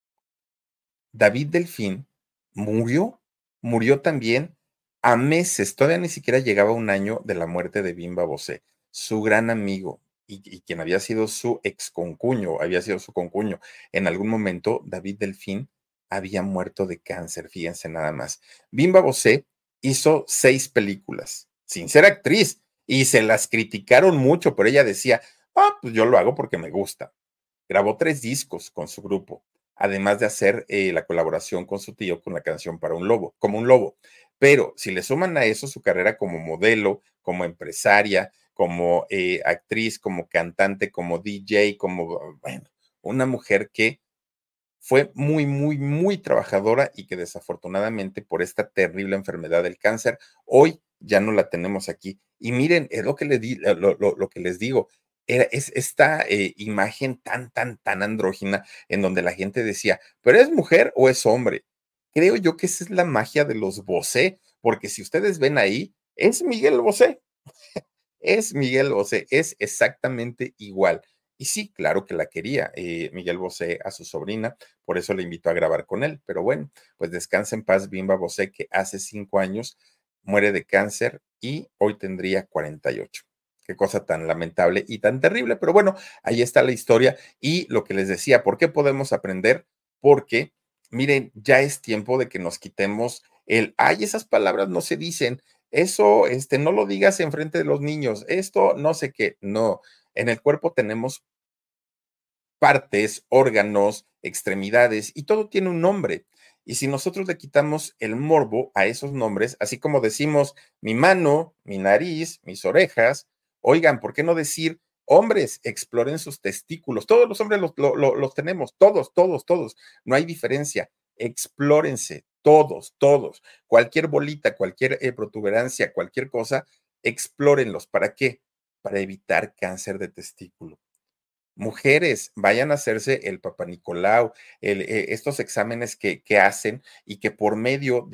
David Delfín murió, murió también a meses, todavía ni siquiera llegaba un año de la muerte de Bimba Bosé, su gran amigo y quien había sido su ex concuño, había sido su concuño. En algún momento, David Delfín había muerto de cáncer, fíjense nada más. Bimba Bosé hizo 6 películas, sin ser actriz, y se las criticaron mucho, pero ella decía, pues yo lo hago porque me gusta. Grabó 3 discos con su grupo, además de hacer la colaboración con su tío con la canción Para un Lobo, como un lobo. Pero si le suman a eso su carrera como modelo, como empresaria, como actriz, como cantante, como DJ, como, bueno, una mujer que fue muy trabajadora y que desafortunadamente por esta terrible enfermedad del cáncer, hoy ya no la tenemos aquí. Y miren, es lo que lo que les digo, es esta imagen tan andrógina en donde la gente decía, ¿pero es mujer o es hombre? Creo yo que esa es la magia de los Bosé, porque si ustedes ven ahí, es Miguel Bosé, es Miguel Bosé, es exactamente igual. Y sí, claro que la quería Miguel Bosé a su sobrina, por eso le invitó a grabar con él. Pero bueno, pues descansa en paz Bimba Bosé, que hace 5 años muere de cáncer y hoy tendría 48. Qué cosa tan lamentable y tan terrible. Pero bueno, ahí está la historia y lo que les decía, ¿por qué podemos aprender? Porque miren, ya es tiempo de que nos quitemos ay, esas palabras no se dicen, eso, no lo digas enfrente de los niños, esto no sé qué, no, en el cuerpo tenemos partes, órganos, extremidades, y todo tiene un nombre. Y si nosotros le quitamos el morbo a esos nombres, así como decimos mi mano, mi nariz, mis orejas, oigan, ¿por qué no decir hombres, exploren sus testículos? Todos los hombres los tenemos, todos, todos, todos. No hay diferencia. Explórense, todos, todos. Cualquier bolita, cualquier protuberancia, cualquier cosa, explórenlos. ¿Para qué? Para evitar cáncer de testículo. Mujeres, vayan a hacerse el Papá Nicolau, estos exámenes que hacen y que por medio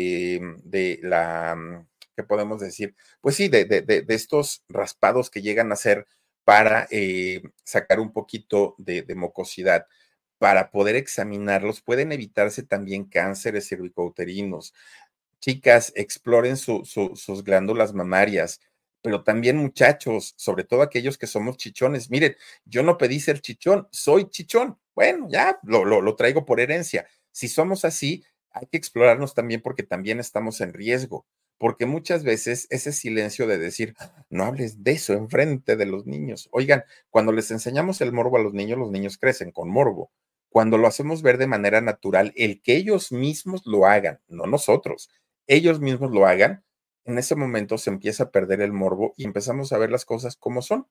de la, ¿qué podemos decir? Pues sí, de estos raspados que llegan a hacer para sacar un poquito de mucosidad, para poder examinarlos, pueden evitarse también cánceres cervicouterinos. Chicas, exploren sus glándulas mamarias, pero también muchachos, sobre todo aquellos que somos chichones. Miren, yo no pedí ser chichón, soy chichón. Bueno, ya lo traigo por herencia. Si somos así, hay que explorarnos también porque también estamos en riesgo, porque muchas veces ese silencio de decir, no hables de eso enfrente de los niños. Oigan, cuando les enseñamos el morbo a los niños crecen con morbo. Cuando lo hacemos ver de manera natural, el que ellos mismos lo hagan, no nosotros ellos mismos lo hagan, en ese momento se empieza a perder el morbo y empezamos a ver las cosas como son.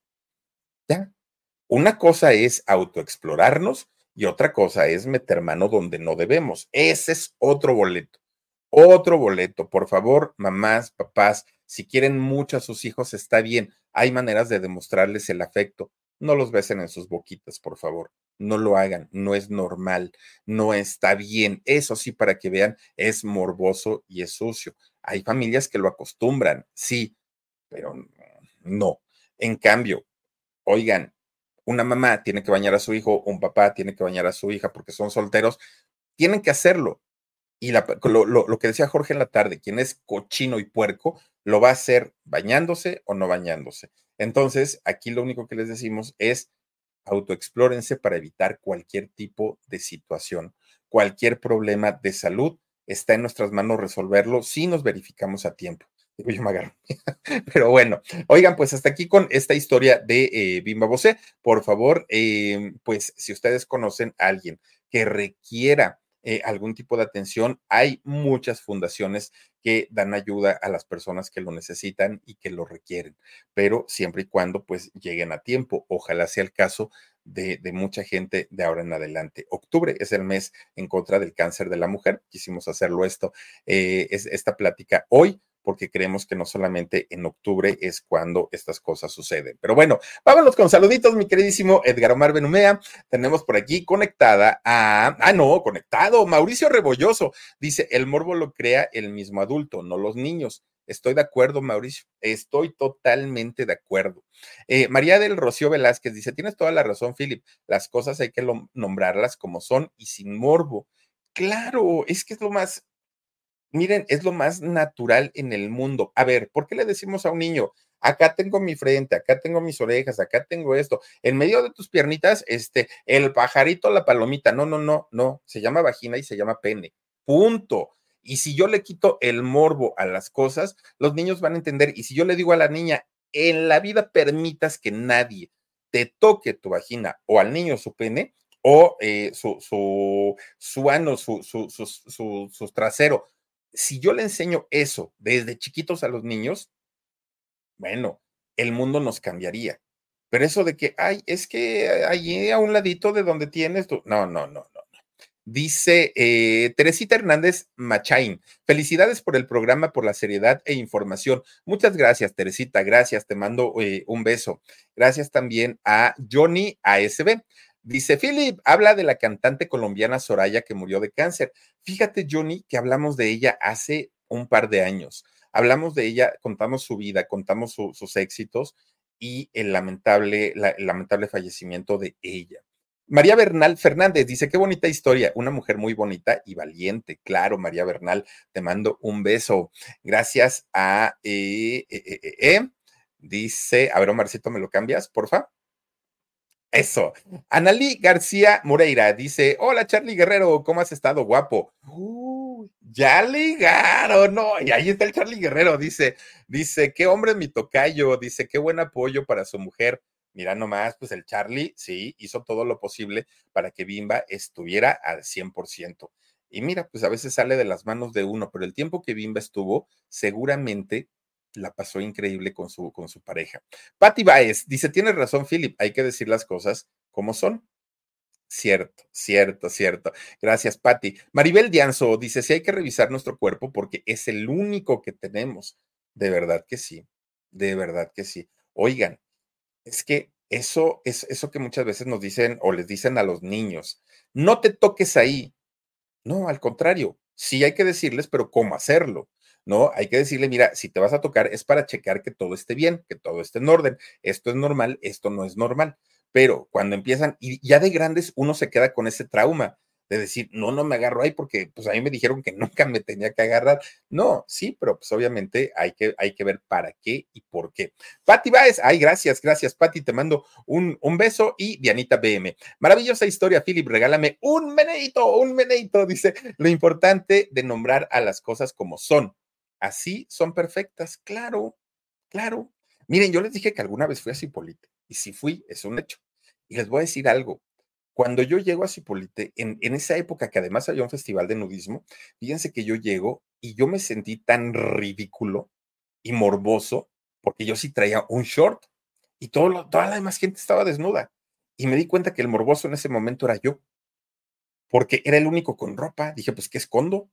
Ya. Una cosa es autoexplorarnos y otra cosa es meter mano donde no debemos. Ese es otro boleto. Otro boleto. Por favor, mamás, papás, si quieren mucho a sus hijos, está bien. Hay maneras de demostrarles el afecto. No los besen en sus boquitas, por favor. No lo hagan. No es normal. No está bien. Eso sí, para que vean, es morboso y es sucio. Hay familias que lo acostumbran, sí, pero no. En cambio, oigan, una mamá tiene que bañar a su hijo, un papá tiene que bañar a su hija porque son solteros, tienen que hacerlo. Y lo que decía Jorge en la tarde, quien es cochino y puerco, lo va a hacer bañándose o no bañándose. Entonces, aquí lo único que les decimos es autoexplórense para evitar cualquier tipo de situación, cualquier problema de salud. Está en nuestras manos resolverlo si nos verificamos a tiempo. Digo, yo me agarro. Pero bueno, oigan, pues hasta aquí con esta historia de Bimba Bosé. Por favor, pues si ustedes conocen a alguien que requiera algún tipo de atención, hay muchas fundaciones que dan ayuda a las personas que lo necesitan y que lo requieren, pero siempre y cuando pues lleguen a tiempo. Ojalá sea el caso de mucha gente de ahora en adelante. Octubre es el mes en contra del cáncer de la mujer. Quisimos hacerlo es esta plática hoy porque creemos que no solamente en octubre es cuando estas cosas suceden. Pero bueno, vámonos con saluditos, mi queridísimo Edgar Omar Benumea. Tenemos por aquí conectada conectado, Mauricio Rebolloso. Dice, el morbo lo crea el mismo adulto, no los niños. Estoy de acuerdo, Mauricio. Estoy totalmente de acuerdo. María del Rocío Velázquez dice, tienes toda la razón, Philip. Las cosas hay que nombrarlas como son y sin morbo. Claro, es que es lo más, miren, es lo más natural en el mundo. A ver, ¿por qué le decimos a un niño, acá tengo mi frente, acá tengo mis orejas, acá tengo esto, en medio de tus piernitas, el pajarito, la palomita? No, no, no, no, se llama vagina y se llama pene. Punto. Y si yo le quito el morbo a las cosas, los niños van a entender. Y si yo le digo a la niña, en la vida permitas que nadie te toque tu vagina o al niño su pene o su ano, su trasero, si yo le enseño eso desde chiquitos a los niños, bueno, el mundo nos cambiaría. Pero eso de que, ay, es que allí a un ladito de donde tienes tú, no, no, no, no. Dice Teresita Hernández Machain, felicidades por el programa, por la seriedad e información. Muchas gracias, Teresita, gracias, te mando un beso. Gracias también a Johnny ASB. Dice, Philip, habla de la cantante colombiana Soraya que murió de cáncer. Fíjate, Johnny, que hablamos de ella hace un par de años. Hablamos de ella, contamos su vida, contamos sus éxitos y el lamentable fallecimiento de ella. María Bernal Fernández dice, qué bonita historia, una mujer muy bonita y valiente. Claro, María Bernal, te mando un beso. Gracias a, dice, a ver, Omarcito, ¿me lo cambias, porfa? Eso. Analí García Moreira dice: Hola Charlie Guerrero, ¿cómo has estado, guapo? Ya ligaron, no, y ahí está el Charlie Guerrero, dice, qué hombre mi tocayo, dice, qué buen apoyo para su mujer. Mira nomás, pues el Charlie, sí, hizo todo lo posible para que Bimba estuviera al 100%. Y mira, pues a veces sale de las manos de uno, pero el tiempo que Bimba estuvo, seguramente la pasó increíble con su pareja. Patti Baez dice, tienes razón, Philip, hay que decir las cosas como son. Cierto, cierto, cierto. Gracias, Patti. Maribel Dianzo dice, sí hay que revisar nuestro cuerpo porque es el único que tenemos. De verdad que sí, de verdad que sí. Oigan, es que eso es eso que muchas veces nos dicen o les dicen a los niños, no te toques ahí. No, al contrario, sí hay que decirles, pero ¿cómo hacerlo? ¿No? Hay que decirle, mira, si te vas a tocar es para checar que todo esté bien, que todo esté en orden. Esto es normal, esto no es normal. Pero cuando empiezan, y ya de grandes uno se queda con ese trauma de decir, no, no me agarro ahí porque pues a mí me dijeron que nunca me tenía que agarrar. No, sí, pero pues obviamente hay que ver para qué y por qué. Pati Baez, ay, gracias, gracias, Pati, te mando un beso y Dianita BM. Maravillosa historia, Philip, regálame un meneito, dice, lo importante de nombrar a las cosas como son. Así son perfectas, claro, claro. Miren, yo les dije que alguna vez fui a Cipolite, y si fui, es un hecho. Y les voy a decir algo. Cuando yo llego a Cipolite, en esa época que además había un festival de nudismo, fíjense que yo llego y yo me sentí tan ridículo y morboso, porque yo sí traía un short y toda la demás gente estaba desnuda. Y me di cuenta que el morboso en ese momento era yo, porque era el único con ropa. Dije, pues, ¿qué escondo?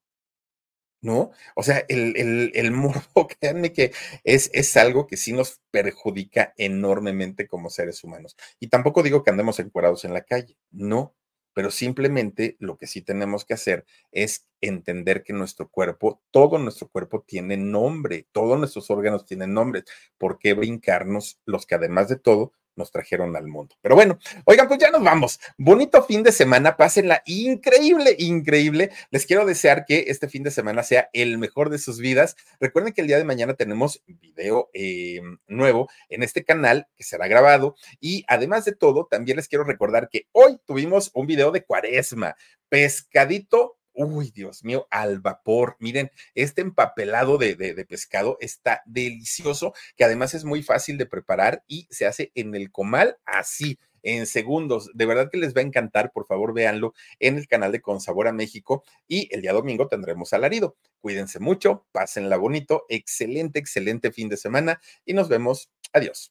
¿No? O sea, el morbo, créanme que es algo que sí nos perjudica enormemente como seres humanos. Y tampoco digo que andemos encuerados en la calle, no, pero simplemente lo que sí tenemos que hacer es entender que nuestro cuerpo, todo nuestro cuerpo tiene nombre, todos nuestros órganos tienen nombres. ¿Por qué brincarnos los que además de todo nos trajeron al mundo? Pero bueno, oigan, pues ya nos vamos. Bonito fin de semana, pásenla increíble, increíble. Les quiero desear que este fin de semana sea el mejor de sus vidas. Recuerden que el día de mañana tenemos video nuevo en este canal que será grabado y además de todo, también les quiero recordar que hoy tuvimos un video de Cuaresma, pescadito. Uy, Dios mío, al vapor. Miren, este empapelado de pescado está delicioso, que además es muy fácil de preparar y se hace en el comal así en segundos. De verdad que les va a encantar. Por favor, véanlo en el canal de Con Sabor a México y el día domingo tendremos alarido. Cuídense mucho, pásenla bonito, excelente, excelente fin de semana y nos vemos. Adiós.